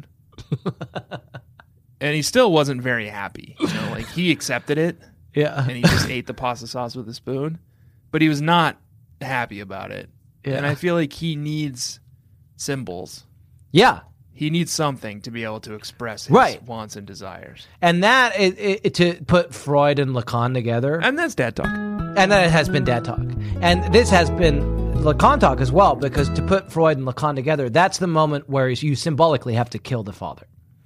And he still wasn't very happy. You know, like he accepted it. Yeah. And he just ate the pasta sauce with a spoon. But he was not happy about it. Yeah. And I feel like he needs symbols. Yeah. He needs something to be able to express his Right. wants and desires. And that, it, it, to put Freud and Lacan together. And that's dad talk. And then it has been dad talk. And this has been Lacan talk as well, because to put Freud and Lacan together, that's the moment where you symbolically have to kill the father.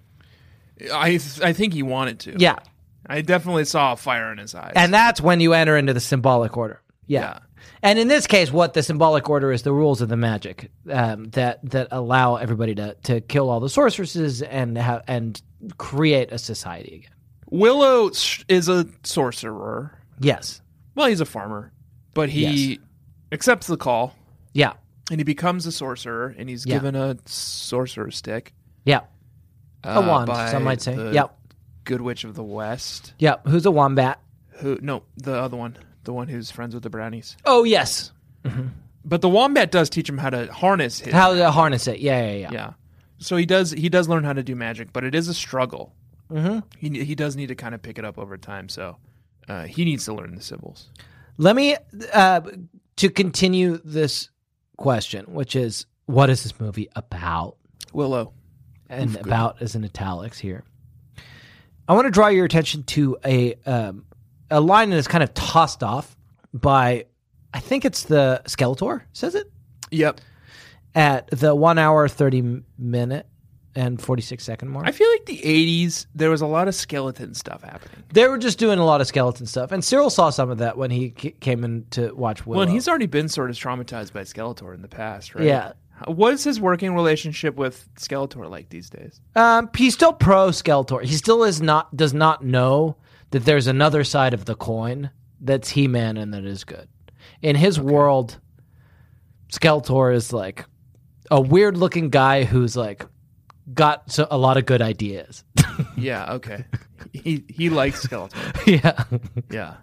I th- I think he wanted to. Yeah. I definitely saw a fire in his eyes. And that's when you enter into the symbolic order. Yeah. Yeah. And in this case, what the symbolic order is the rules of the magic um, that that allow everybody to, to kill all the sorceresses and ha- and create a society again. Willow sh- is a sorcerer. Yes. Well, he's a farmer, but he Yes. accepts the call. Yeah. And he becomes a sorcerer, and he's Yeah. given a sorcerer's stick. Yeah. A uh, wand, by some might say. the Yep. Good Witch of the West. Yeah. Who's a wombat? Who? No, the other one. The one who's friends with the brownies. Oh, yes. But the wombat does teach him how to harness his How to harness it. Yeah, yeah, yeah. Yeah. So he does he does learn how to do magic, but it is a struggle. Mm-hmm. He he does need to kind of pick it up over time. So uh, he needs to learn the symbols. Let me, uh, to continue this question, which is, what is this movie about? Willow. And Oof, good. about is in italics here. I want to draw your attention to a um, a line that is kind of tossed off by, I think it's the Skeletor, says it? Yep. At the one hour, thirty minute and forty-six second mark. I feel like the eighties, there was a lot of skeleton stuff happening. They were just doing a lot of skeleton stuff. And Cyril saw some of that when he c- came in to watch Willow. Well, and he's already been sort of traumatized by Skeletor in the past, right? Yeah. What is his working relationship with Skeletor like these days? Um, he's still pro Skeletor. He still is not does not know that there's another side of the coin that's He-Man and that is good. In his world, Skeletor is like a weird looking guy who's like got so, a lot of good ideas. Yeah, okay. he he likes Skeletor. Yeah. Yeah.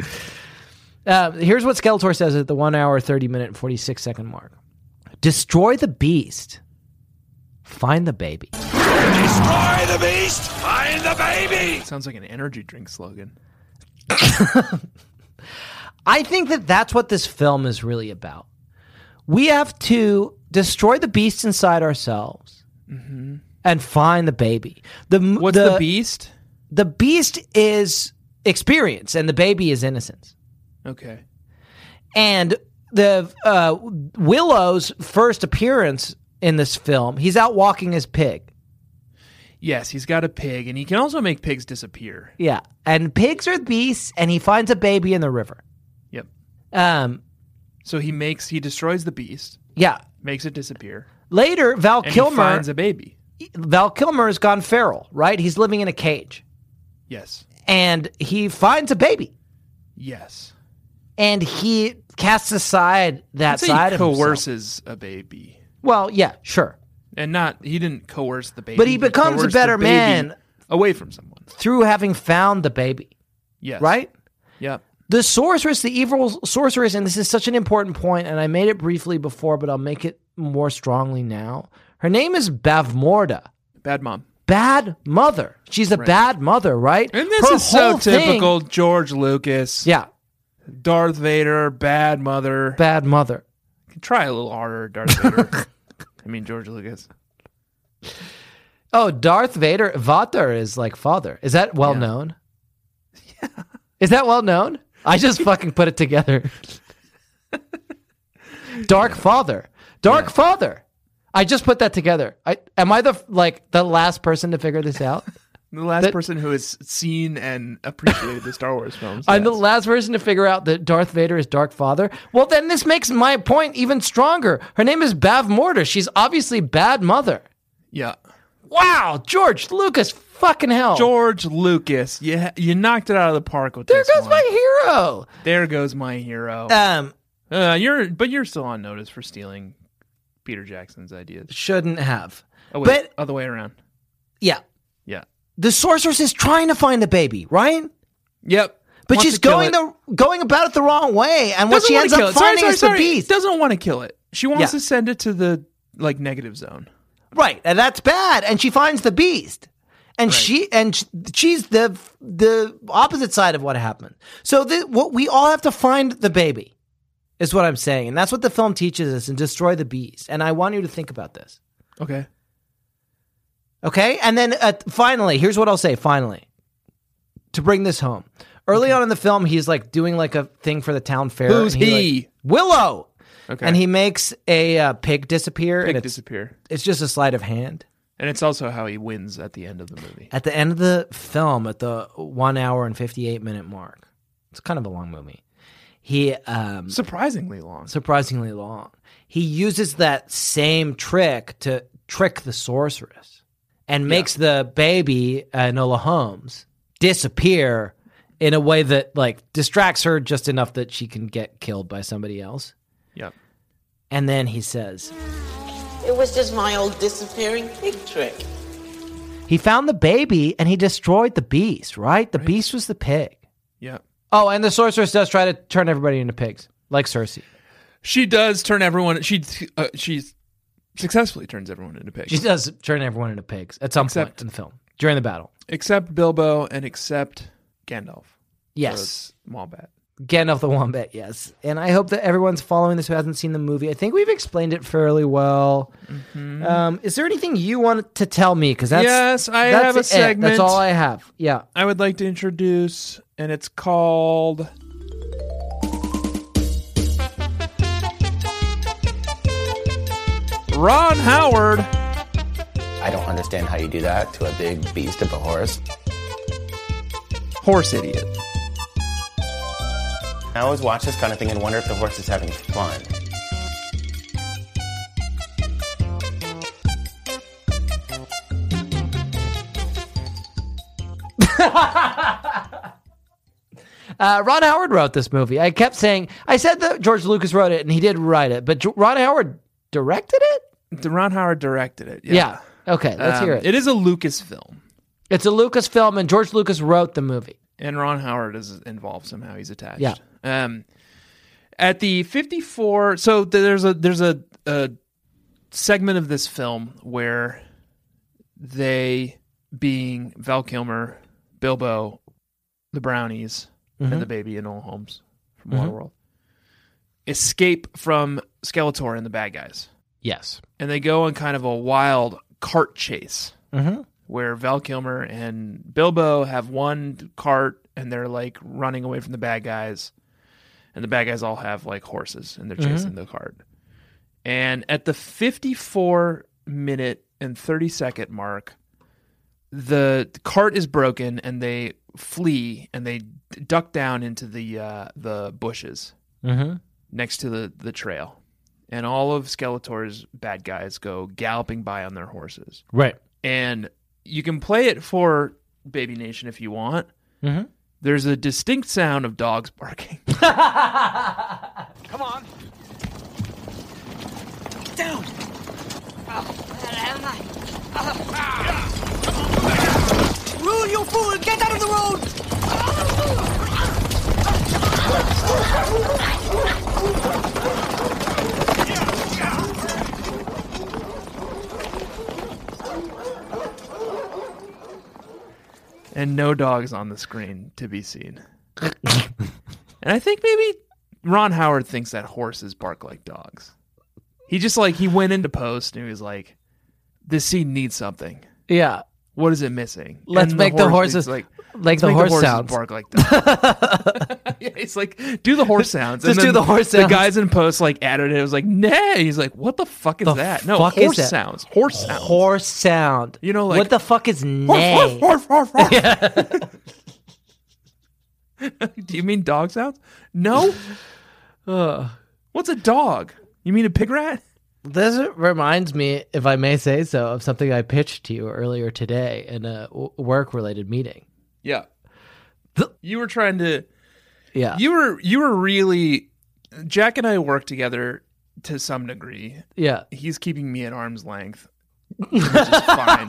Uh, here's what Skeletor says at the one hour, thirty minute, and forty-six second mark. Destroy the beast. Find the baby. Destroy the beast. Find the baby. Sounds like an energy drink slogan. I think that that's what this film is really about. We have to destroy the beast inside ourselves Mm-hmm. and find the baby. The What's the beast? The beast is experience, and the baby is innocence. Okay. And the uh, Willow's first appearance in this film, he's out walking his pig. Yes, he's got a pig, and he can also make pigs disappear. Yeah, and pigs are beasts, and he finds a baby in the river. Yep. Um. So he makes he destroys the beast. Yeah. Makes it disappear. Later, Val and Kilmer he finds a baby. Val Kilmer has gone feral, right? He's living in a cage. Yes. And he finds a baby. Yes. And he casts aside that I'd say side he of himself. coerces a baby. Well, yeah, sure. And not he didn't coerce the baby. But he becomes a coerced better the baby man away from someone through having found the baby. Yes. Right? Yep. The sorceress, the evil sorceress, and this is such an important point, and I made it briefly before, but I'll make it more strongly now. Her name is Bavmorda. Bad mom. Bad mother. She's a Right. bad mother, right? And this Her is so whole thing- typical George Lucas. Yeah. Darth Vader, bad mother. Bad mother. Try a little harder, Darth Vader. I mean, George Lucas. Oh, Darth Vader. Vater is like father. Is that well Yeah. known? Yeah. Is that well known? I just fucking put it together. Dark father. Dark Yeah. father. I just put that together. I am I the like the last person to figure this out? The last That- person who has seen and appreciated the Star Wars films. I'm the yes. last person to figure out that Darth Vader is Dark Father. Well, then this makes my point even stronger. Her name is Bavmorda. She's obviously bad mother. Yeah. Wow, George Lucas, fucking hell. George Lucas, you you knocked it out of the park with there this goes one. my hero. There goes my hero. Um, Uh, you're but you're still on notice for stealing Peter Jackson's ideas. shouldn't have. Oh wait, But other way around. yeah, Yeah. the sorceress is trying to find the baby, right? Yep. But Wants she's to kill going it. the going about it the wrong way, and what Doesn't she wanna ends kill up it. Sorry, finding sorry, is sorry. the beast. Doesn't want to kill it. She wants Yeah. to send it to the like negative zone. Right, and that's bad. And she finds the beast, and Right. she and sh- she's the the opposite side of what happened. So the, what we all have to find the baby, is what I'm saying, and that's what the film teaches us. And destroy the beast. And I want you to think about this. Okay. Okay, and then uh, finally, here's what I'll say. Finally, to bring this home, early Okay. on in the film, he's like doing like a thing for the town fair. Who's and he? like- Willow. Okay. And he makes a uh, pig disappear. Pig and it's, disappear. It's just a sleight of hand. And it's also how he wins at the end of the movie. At the end of the film, at the one hour and fifty-eight minute mark, it's kind of a long movie. He um, Surprisingly long. surprisingly long. He uses that same trick to trick the sorceress, and makes the baby uh, Enola Holmes disappear in a way that like distracts her just enough that she can get killed by somebody else. Yep. And then he says, It was just my old disappearing pig trick. he found the baby and he destroyed the beast, right? The beast was the pig. Yep. Oh, and the sorceress does try to turn everybody into pigs, like Cersei. She does turn everyone. She uh, she successfully turns everyone into pigs. She does turn everyone into pigs at some Except- point in the film, during the battle. Except Bilbo and except Gandalf. Yes. The Wombat. Gandalf the Wombat, yes. And I hope that everyone's following this who hasn't seen the movie. I think we've explained it fairly well. Mm-hmm. Um, is there anything you want to tell me? Because that's Yes, I that's have a it. segment. That's all I have. Yeah. I would like to introduce, and it's called Ron Howard. I don't understand how you do that to a big beast of a horse. Horse idiot. I always watch this kind of thing and wonder if the horse is having fun. Uh, Ron Howard wrote this movie. I kept saying, I said that George Lucas wrote it, and he did write it, but Jo- Ron Howard directed it? Ron Howard directed it. Yeah. Yeah. Okay, let's Um, hear it. It is a Lucas film. It's a Lucas film, and George Lucas wrote the movie. And Ron Howard is involved somehow. He's attached. Yeah. Um, at the fifty-four, so there's a there's a, a segment of this film where they, being Val Kilmer, Bilbo, the Brownies, Mhm. and the baby Enola Holmes from Mhm. Waterworld, escape from Skeletor and the bad guys. Yes. And they go on kind of a wild cart chase Mhm. where Val Kilmer and Bilbo have one cart and they're like running away from the bad guys, and the bad guys all have like horses and they're chasing mm-hmm. the cart. And at the fifty-four minute and thirty second mark, the cart is broken and they flee and they duck down into the uh, the bushes mm-hmm. next to the, the trail. And all of Skeletor's bad guys go galloping by on their horses. Right. And you can play it for Baby Nation if you want. Mm-hmm. There's a distinct sound of dogs barking. Come on. Down. Oh, where am I? Oh, ah. Rule, you fool! Get out of the road! And no dogs on the screen to be seen. And I think maybe Ron Howard thinks that horses bark like dogs. He just like, he went into post and he was like, this scene needs something. Yeah. What is it missing? Let's and make the, the horses like, like the horse the sounds. Bark like dogs. Yeah, it's like, do the horse sounds. Just and do the horse sounds. The guys in post like added it. It was like, nah. He's like, what the fuck is the that? No, fuck horse is that? sounds. Horse sounds. Horse sound. You know, like, what the fuck is neigh? Horse, horse, horse, horse. Do you mean dog sounds? No. Uh, What's a dog? You mean a pig rat? This reminds me, if I may say so, of something I pitched to you earlier today in a w- work-related meeting. Yeah. You were trying to... Yeah. You were you were really... Jack and I work together to some degree. Yeah. He's keeping me at arm's length, which is fine.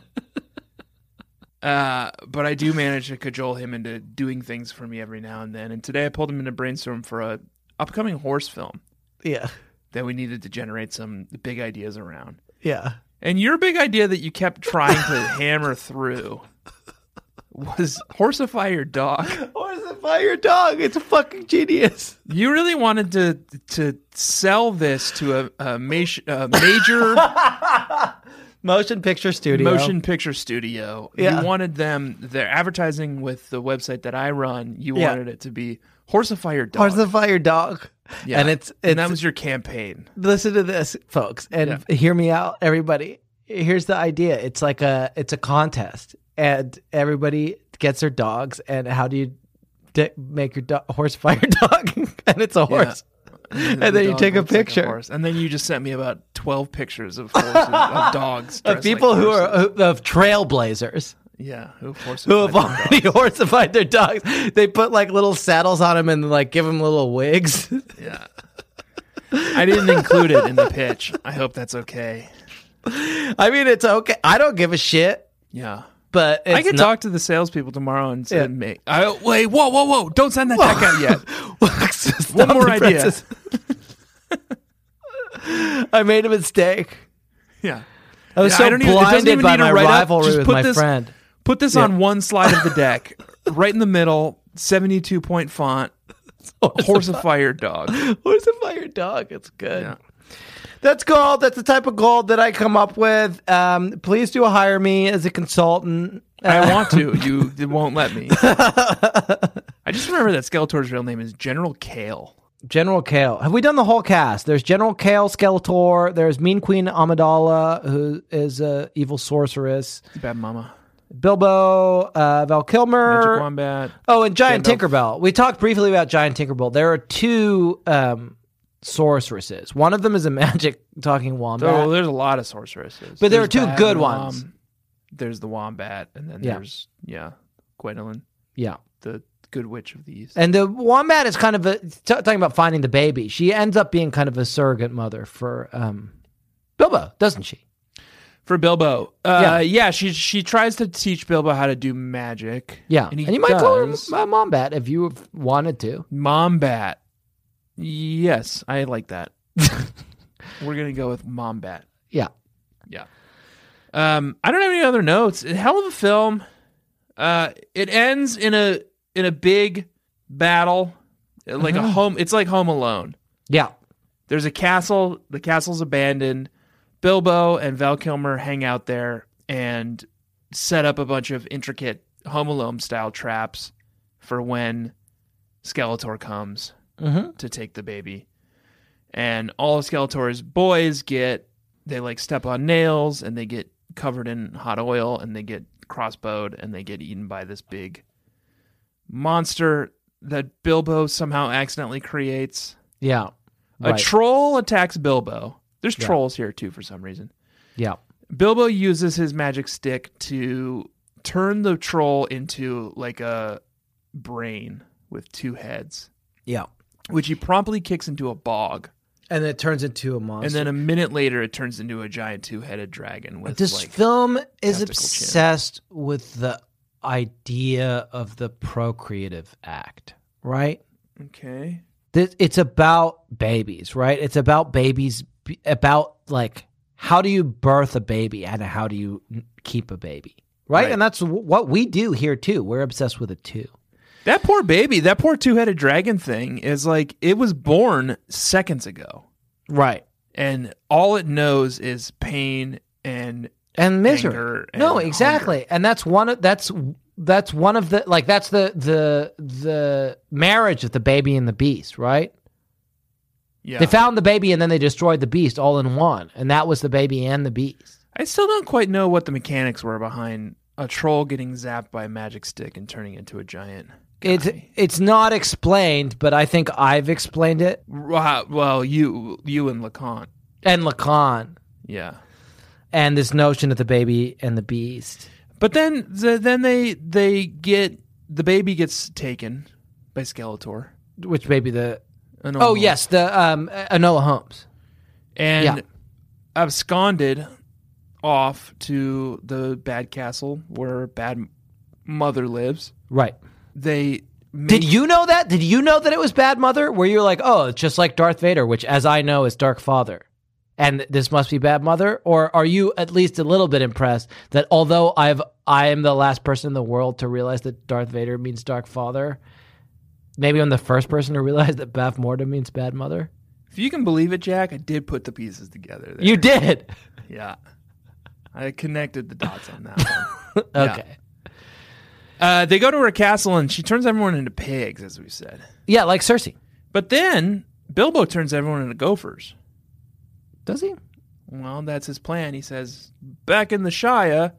Uh, but I do manage to cajole him into doing things for me every now and then. And today I pulled him into brainstorm for a upcoming horse film. Yeah. That we needed to generate some big ideas around. Yeah. And your big idea that you kept trying to hammer through was horsify your dog. Horsify your dog. It's fucking genius. You really wanted to to sell this to a, a, ma- a major motion picture studio. Motion picture studio. Yeah. You wanted them, their advertising with the website that I run, you Yeah. wanted it to be horsify your dog. Horsify your dog. Yeah. And it's, it's and that was your campaign. Listen to this, folks, and Yeah. hear me out, everybody. Here's the idea. It's like a it's a contest, and everybody gets their dogs. And how do you di- make your do- horsify your dog? And it's a horse. Yeah. And, the then you dog take a looks like picture. horse. And then you just sent me about twelve pictures of horses, of dogs, Of dressed people like who horses. are who, of trailblazers. Yeah, who, who have already horsified their dogs. They put like little saddles on them and like give them little wigs. Yeah. I didn't include it in the pitch. I hope that's okay. I mean, it's okay. I don't give a shit. Yeah. But it's I can not- talk to the salespeople tomorrow and say, Yeah. "Mate, I, wait, whoa, whoa, whoa! Don't send that Whoa. deck out yet." Stop One more the idea. presses. I made a mistake. Yeah. I was Yeah, so I don't even- it doesn't blinded even by need to my write up. rivalry Just with put my this- friend. Put this Yeah. on one slide of the deck, right in the middle, seventy-two point font. Horsify your dog. Horsify your dog. It's good. Yeah. That's gold. That's the type of gold that I come up with. Um, please do hire me as a consultant. I want to. You it won't let me. I just remember that Skeletor's real name is General Kale. General Kale. Have we done the whole cast? There's General Kale, Skeletor. There's Mean Queen Amidala, who is a evil sorceress. Bad Mama. Bilbo, uh, Val Kilmer. Magic Wombat. Oh, and Giant Gandalf. Tinkerbell. We talked briefly about Giant Tinkerbell. There are two um, sorceresses. One of them is a magic talking wombat. Oh, there's a lot of sorceresses. But there There's are two Bad good Mom, ones. There's the Wombat, and then Yeah. there's, yeah, Gwendolyn. Yeah. The good witch of the East. And the wombat is kind of a, t- talking about finding the baby. She ends up being kind of a surrogate mother for um, Bilbo, doesn't she? For Bilbo. Uh, Yeah. yeah, she she tries to teach Bilbo how to do magic. Yeah. And, he And you might call her does. uh, Mombat if you wanted to. Mombat. Yes, I like that. We're going to go with Mombat. Yeah. Yeah. Um, I don't have any other notes. Hell of a film. Uh, it ends in a in a big battle, like Uh-huh. a home. It's like Home Alone. Yeah. There's a castle. The castle's abandoned. Bilbo and Val Kilmer hang out there, and set up a bunch of intricate Home Alone style traps for when Skeletor comes Mhm. to take the baby. And all of Skeletor's boys get, they like step on nails and they get covered in hot oil and they get crossbowed and they get eaten by this big monster that Bilbo somehow accidentally creates. Yeah. A Right. troll attacks Bilbo. There's Yeah. trolls here too for some reason. Yeah. Bilbo uses his magic stick to turn the troll into like a brain with two heads, Yeah. which he promptly kicks into a bog. And it turns into a monster. And then a minute later, it turns into a giant two-headed dragon with This like film is testicle obsessed with the idea of the procreative act, right? chin. Okay. This, it's about babies, right? It's about babies, b- about like how do you birth a baby and how do you n- keep a baby, right? Right. And that's w- what we do here too. We're obsessed with it too. That poor baby, that poor two-headed dragon thing is like, it was born seconds ago. Right. And all it knows is pain and And misery. anger and No, exactly. hunger. And that's one of that's that's one of the like that's the the the marriage of the baby and the beast, right? Yeah. They found the baby and then they destroyed the beast all in one, and that was the baby and the beast. I still don't quite know what the mechanics were behind a troll getting zapped by a magic stick and turning into a giant. It's it's not explained, but I think I've explained it. Wow, well, you you and Lacan. And Lacan. Yeah. And this notion of the baby and the beast. But then the, then they they get the baby gets taken by Skeletor. Which baby? The Enola oh Holmes. yes, the um, Enola Holmes, and Yeah. absconded off to the Bad Castle where Bad Mother lives. right? They make, Did you know that? Did you know that it was Bad Mother? Where you're like, oh, it's just like Darth Vader, which, as I know, is Dark Father, and this must be Bad Mother. Or are you at least a little bit impressed that although I've I am the last person in the world to realize that Darth Vader means Dark Father, maybe I'm the first person to realize that Bath Morda means Bad Mother? If you can believe it, Jack, I did put the pieces together. There. You did. Yeah, I connected the dots on that one. Okay. Yeah. Uh, they go to her castle and she turns everyone into pigs, as we said. Yeah, like Cersei. But then Bilbo turns everyone into gophers. Does he? Well, that's his plan. He says, back in the Shire,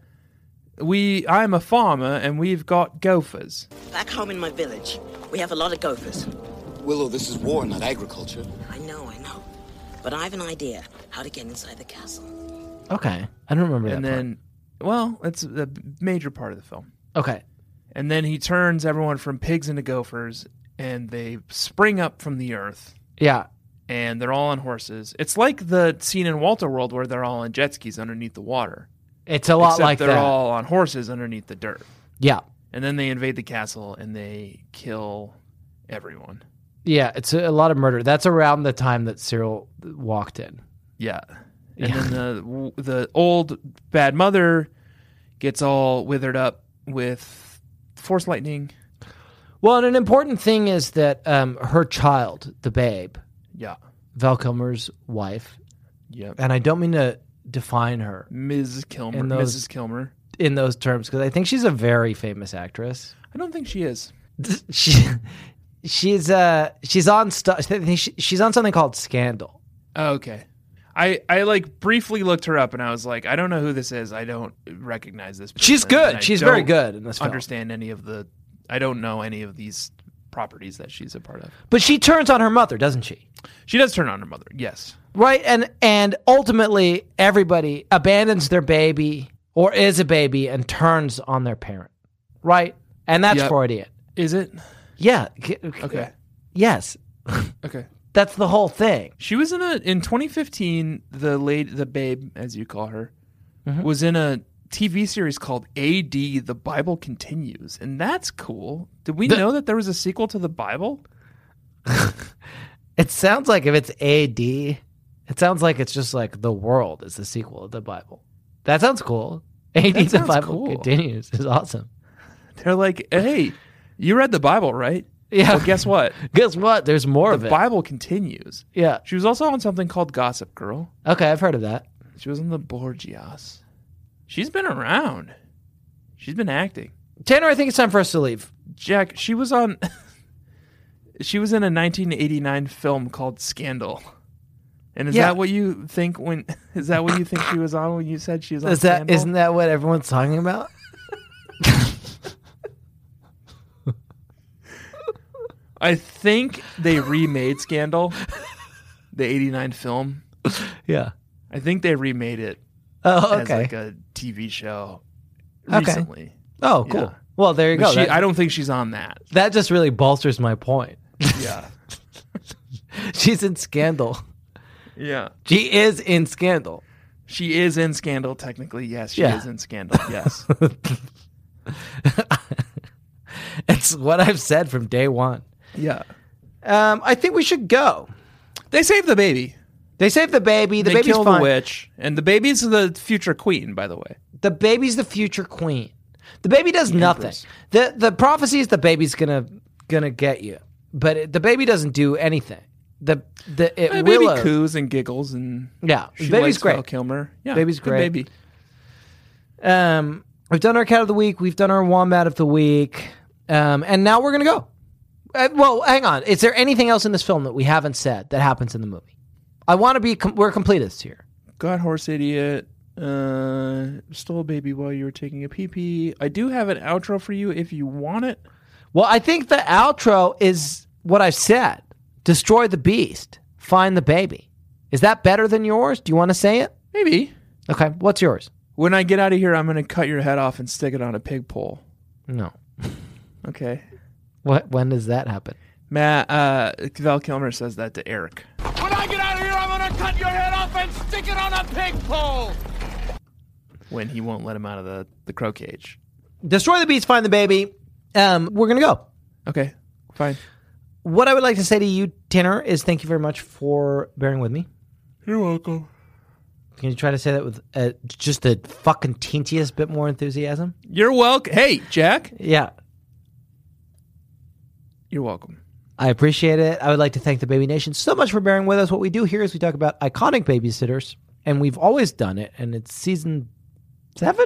we I'm a farmer and we've got gophers. Back home in my village, we have a lot of gophers. Willow, this is war, not agriculture. I know, I know. But I have an idea how to get inside the castle. Okay, I don't remember And that then, well, it's a major part of the film. part. Okay. And then he turns everyone from pigs into gophers, and they spring up from the earth, Yeah. and they're all on horses. It's like the scene in Walter World where they're all on jet skis underneath the water. It's a lot Except like they're that. all on horses underneath the dirt. Yeah. And then they invade the castle, and they kill everyone. Yeah, it's a, a lot of murder. That's around the time that Cyril walked in. Yeah. And Yeah. then the the old bad mother gets all withered up with force lightning. Well, and an important thing is that um, her child, the babe, Yeah. Val Kilmer's wife, Yep. and I don't mean to define her Missus Kilmer. In those- Missus Kilmer. in those terms because I think she's a very famous actress. I don't think she is. She, she's uh, she's on stu- she's on something called Scandal. Oh, okay. I, I like briefly looked her up and I was like, I don't know who this is. I don't recognize this person. She's good. And I She's very don't good in this film. Understand any of the? I don't know any of these properties that she's a part of. But she turns on her mother, doesn't she? She does turn on her mother. Yes. Right, and and ultimately everybody abandons their baby or is a baby and turns on their parent. Right? And that's Yep. Freudian. Is it? Yeah. Okay. Yes. Okay. That's the whole thing. She was in a in twenty fifteen. The lady, the babe, as you call her, Mhm. was in a T V series called A D. The Bible Continues, and that's cool. Did we The- know that there was a sequel to the Bible? It sounds like if it's A D, it sounds like it's just like the world is the sequel of the Bible. That sounds cool. A D That the sounds Bible cool. continues is awesome. They're like, hey, you read the Bible, right? Yeah. Well, guess what? Guess what? There's more The of it. Bible continues. Yeah. She was also on something called Gossip Girl. Okay, I've heard of that. She was in the Borgias. She's been around. She's been acting. Tanner, I think it's time for us to leave. Jack, she was on. She was in a nineteen eighty-nine film called Scandal. And is Yeah. that what you think when? Is that what you think she was on when you said she was on Is that Scandal? isn't that what everyone's talking about? I think they remade Scandal, the eighty-nine film. Yeah. I think they remade it Oh, as okay. like a T V show Okay. recently. Oh, cool. Yeah. Well, there you But go. she- That- I don't think she's on that. That just really bolsters my point. Yeah. She's in Scandal. Yeah. She is in Scandal. She is in Scandal, technically. Yes, she Yeah. is in Scandal. Yes. It's what I've said from day one. Yeah. Um, I think we should go. They saved the baby. They saved the baby. The they baby's kill fine. the witch. And the baby's the future queen, by the way. The baby's the future queen. The baby does nothing. The the prophecy is the baby's gonna gonna get you, but it, the baby doesn't do anything. The the it Uh, baby Willow, coos and giggles and yeah, she baby's likes great. Val Kilmer. Yeah, baby's good great. baby. Um, we've done our cat of the week. We've done our wombat of the week. Um, and now we're gonna go. Uh, well, hang on. Is there anything else in this film that we haven't said that happens in the movie? I want to be. Com- we're completists here. God horse idiot. Uh, stole a baby while you were taking a pee pee. I do have an outro for you if you want it. Well, I think the outro is what I've said. Destroy the beast. Find the baby. Is that better than yours? Do you want to say it? Maybe. Okay. What's yours? When I get out of here, I'm going to cut your head off and stick it on a pig pole. No. Okay. What? When does that happen? Matt, uh, Val Kilmer says that to Eric. When I get out of here, I'm gonna cut your head off and stick it on a pig pole. When he won't let him out of the, the crow cage. Destroy the beast. Find the baby. Um, we're gonna go. Okay. Fine. What I would like to say to you, Tanner, is thank you very much for bearing with me. You're welcome. Can you try to say that with uh, just the fucking teensiest bit more enthusiasm? You're welcome. Hey, Jack. Yeah. You're welcome. I appreciate it. I would like to thank the Baby Nation so much for bearing with us. What we do here is we talk about iconic babysitters, and we've always done it, and it's season seven?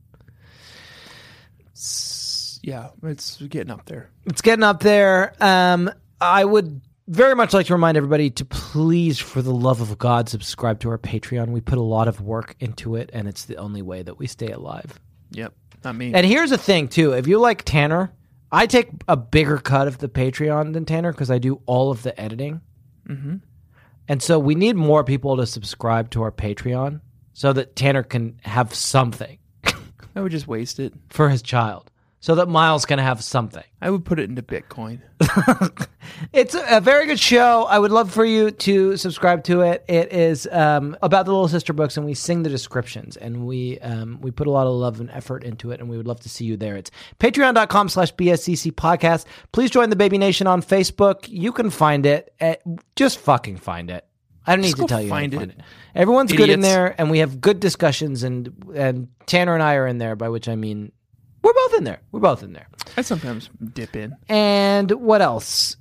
S- Yeah, it's getting up there. It's getting up there. Um, I would very much like to remind everybody to please, for the love of God, subscribe to our Patreon. We put a lot of work into it, and it's the only way that we stay alive. Yep, not me. And here's the thing, too. If you like Tanner, I take a bigger cut of the Patreon than Tanner because I do all of the editing. Mm-hmm. And so we need more people to subscribe to our Patreon so that Tanner can have something I would just waste it. for his child. So that Miles can have something. I would put it into Bitcoin. It's a very good show. I would love for you to subscribe to it. It is um, about the Little Sister books, and we sing the descriptions, and we um, we put a lot of love and effort into it, and we would love to see you there. It's patreon.com slash BSCC podcast. Please join the Baby Nation on Facebook. You can find it. At, just fucking find it. I don't need Just to go tell you find how to it. find it. Everyone's good in Idiots. there, and we have good discussions, and and Tanner and I are in there, by which I mean we're both in there. We're both in there. I sometimes dip in. And what else?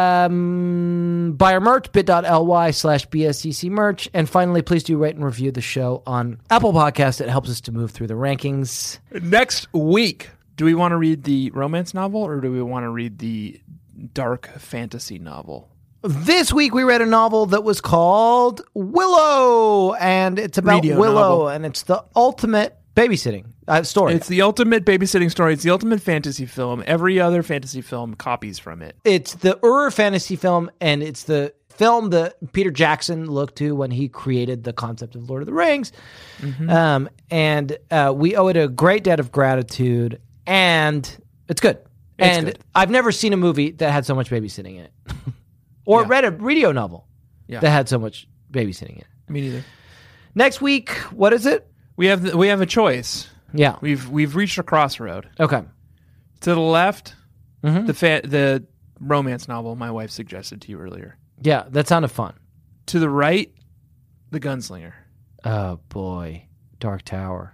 Um, buy our merch, bit.ly slash BSCC merch. And finally, please do rate and review the show on Apple Podcasts. It helps us to move through the rankings. Next week, do we want to read the romance novel or do we want to read the dark fantasy novel? This week, we read a novel that was called Willow. And it's about Radio Willow. novel. And it's the ultimate babysitting uh, story. It's the ultimate babysitting story. It's the ultimate fantasy film. Every other fantasy film copies from it. It's the Ur fantasy film, and it's the film that Peter Jackson looked to when he created the concept of Lord of the Rings. Mm-hmm. Um, and uh, we owe it a great debt of gratitude, and it's good. It's and good. I've never seen a movie that had so much babysitting in it, or Yeah. read a radio novel Yeah. that had so much babysitting in it. Me neither. Next week, what is it? We have the, we have a choice. Yeah. We've we've reached a crossroad. Okay. To the left, Mhm. the fa- the romance novel my wife suggested to you earlier. Yeah, that sounded fun. To the right, the gunslinger. Oh boy, Dark Tower.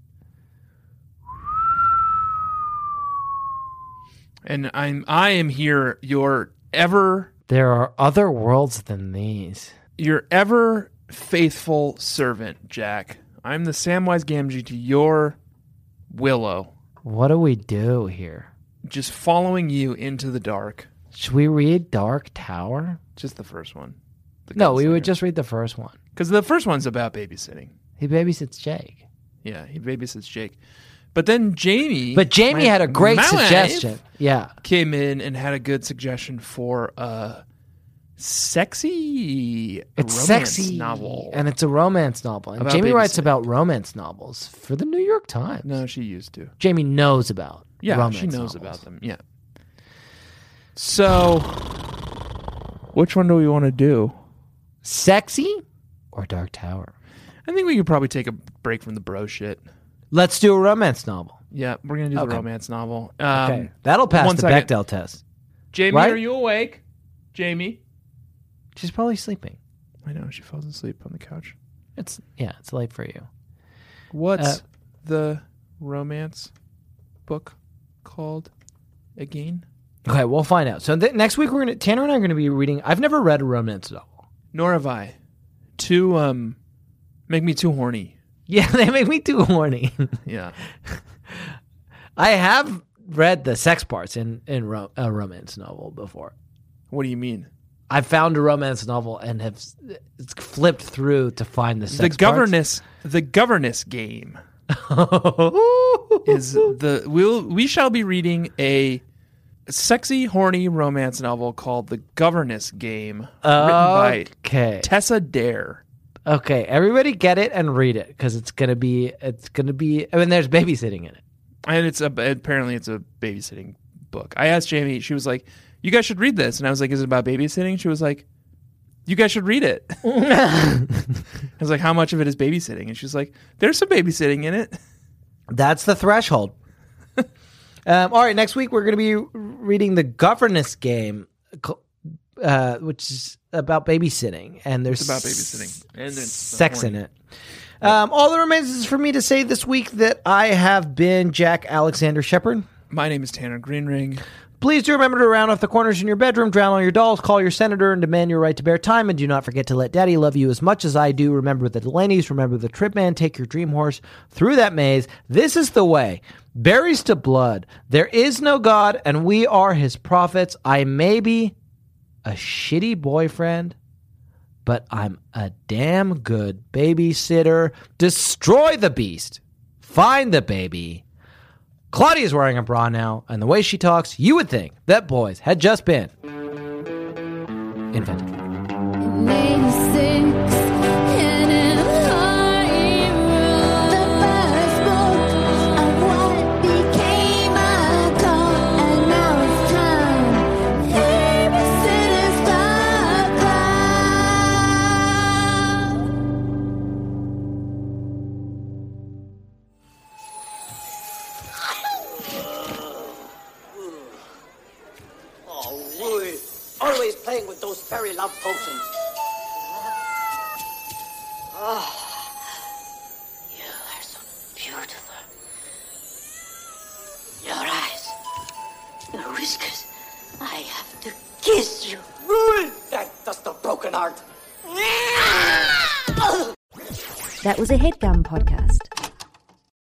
And I'm I am here your ever There are other worlds than these. your ever faithful servant, Jack. I'm the Samwise Gamgee to your Willow. What do we do here? Just following you into the dark. Should we read Dark Tower? Just the first one. The no, we would just read the first one. Because the first one's about babysitting. He babysits Jake. Yeah, he babysits Jake. But then Jamie... But Jamie my, had a great my suggestion. wife Yeah. Came in and had a good suggestion for a sexy It's romance sexy novel. and it's a romance novel. And About Jamie writes babysitting. about romance novels for the New York Times. No, she used to. Jamie knows about Yeah, romance she knows novels. about them. Yeah. So, which one do we want to do? Sexy or Dark Tower? I think we could probably take a break from the bro shit. Let's do a romance novel. Yeah, we're going to do Okay. the romance novel. Um, Okay. That'll pass one the second. Bechdel test. Jamie, Right? are you awake? Jamie? She's probably sleeping. I know, she falls asleep on the couch. It's yeah, it's late for you. What's Uh, the romance book called again? Okay, we'll find out. So th- next week we're gonna Tanner and I are gonna be reading. I've never read a romance novel. Nor have I. Too, um, make me too horny. Yeah, they make me too horny. Yeah. I have read the sex parts in in ro- a romance novel before. What do you mean? I found a romance novel and have s- it's flipped through to find the The sex governess, the governess game is the we'll we shall be reading a sexy, horny romance novel called The Governess Game, written Okay. by Tessa Dare. Okay, everybody get it and read it because it's gonna be it's gonna be. I mean, there's babysitting in it. And it's a apparently it's a babysitting book. I asked Jamie, she was like, "You guys should read this," and I was like, "Is it about babysitting?" She was like, "You guys should read it." I was like, "How much of it is babysitting?" And she's like, "There's some babysitting in it." That's the threshold. um, all right, next week we're going to be reading The Governess Game, uh, which is about babysitting, and there's It's about babysitting. And it's sex in horny. it. Um, all that remains is for me to say this week that I have been Jack Alexander Shepard. My name is Tanner Greenring. Please do remember to round off the corners in your bedroom, drown all your dolls, call your senator, and demand your right to bear time. And do not forget to let Daddy love you as much as I do. Remember the Delaney's. Remember the Trip Man. Take your dream horse through that maze. This is the way. Berries to blood. There is no God, and we are his prophets. I may be a shitty boyfriend, but I'm a damn good babysitter. Destroy the beast. Find the baby. Claudia's wearing a bra now, and the way she talks, you would think that boys had just been invented. Always playing with those fairy love potions. Oh, you are so beautiful. Your eyes, your whiskers. I have to kiss you. That, that's the broken heart. That was a HeadGum podcast.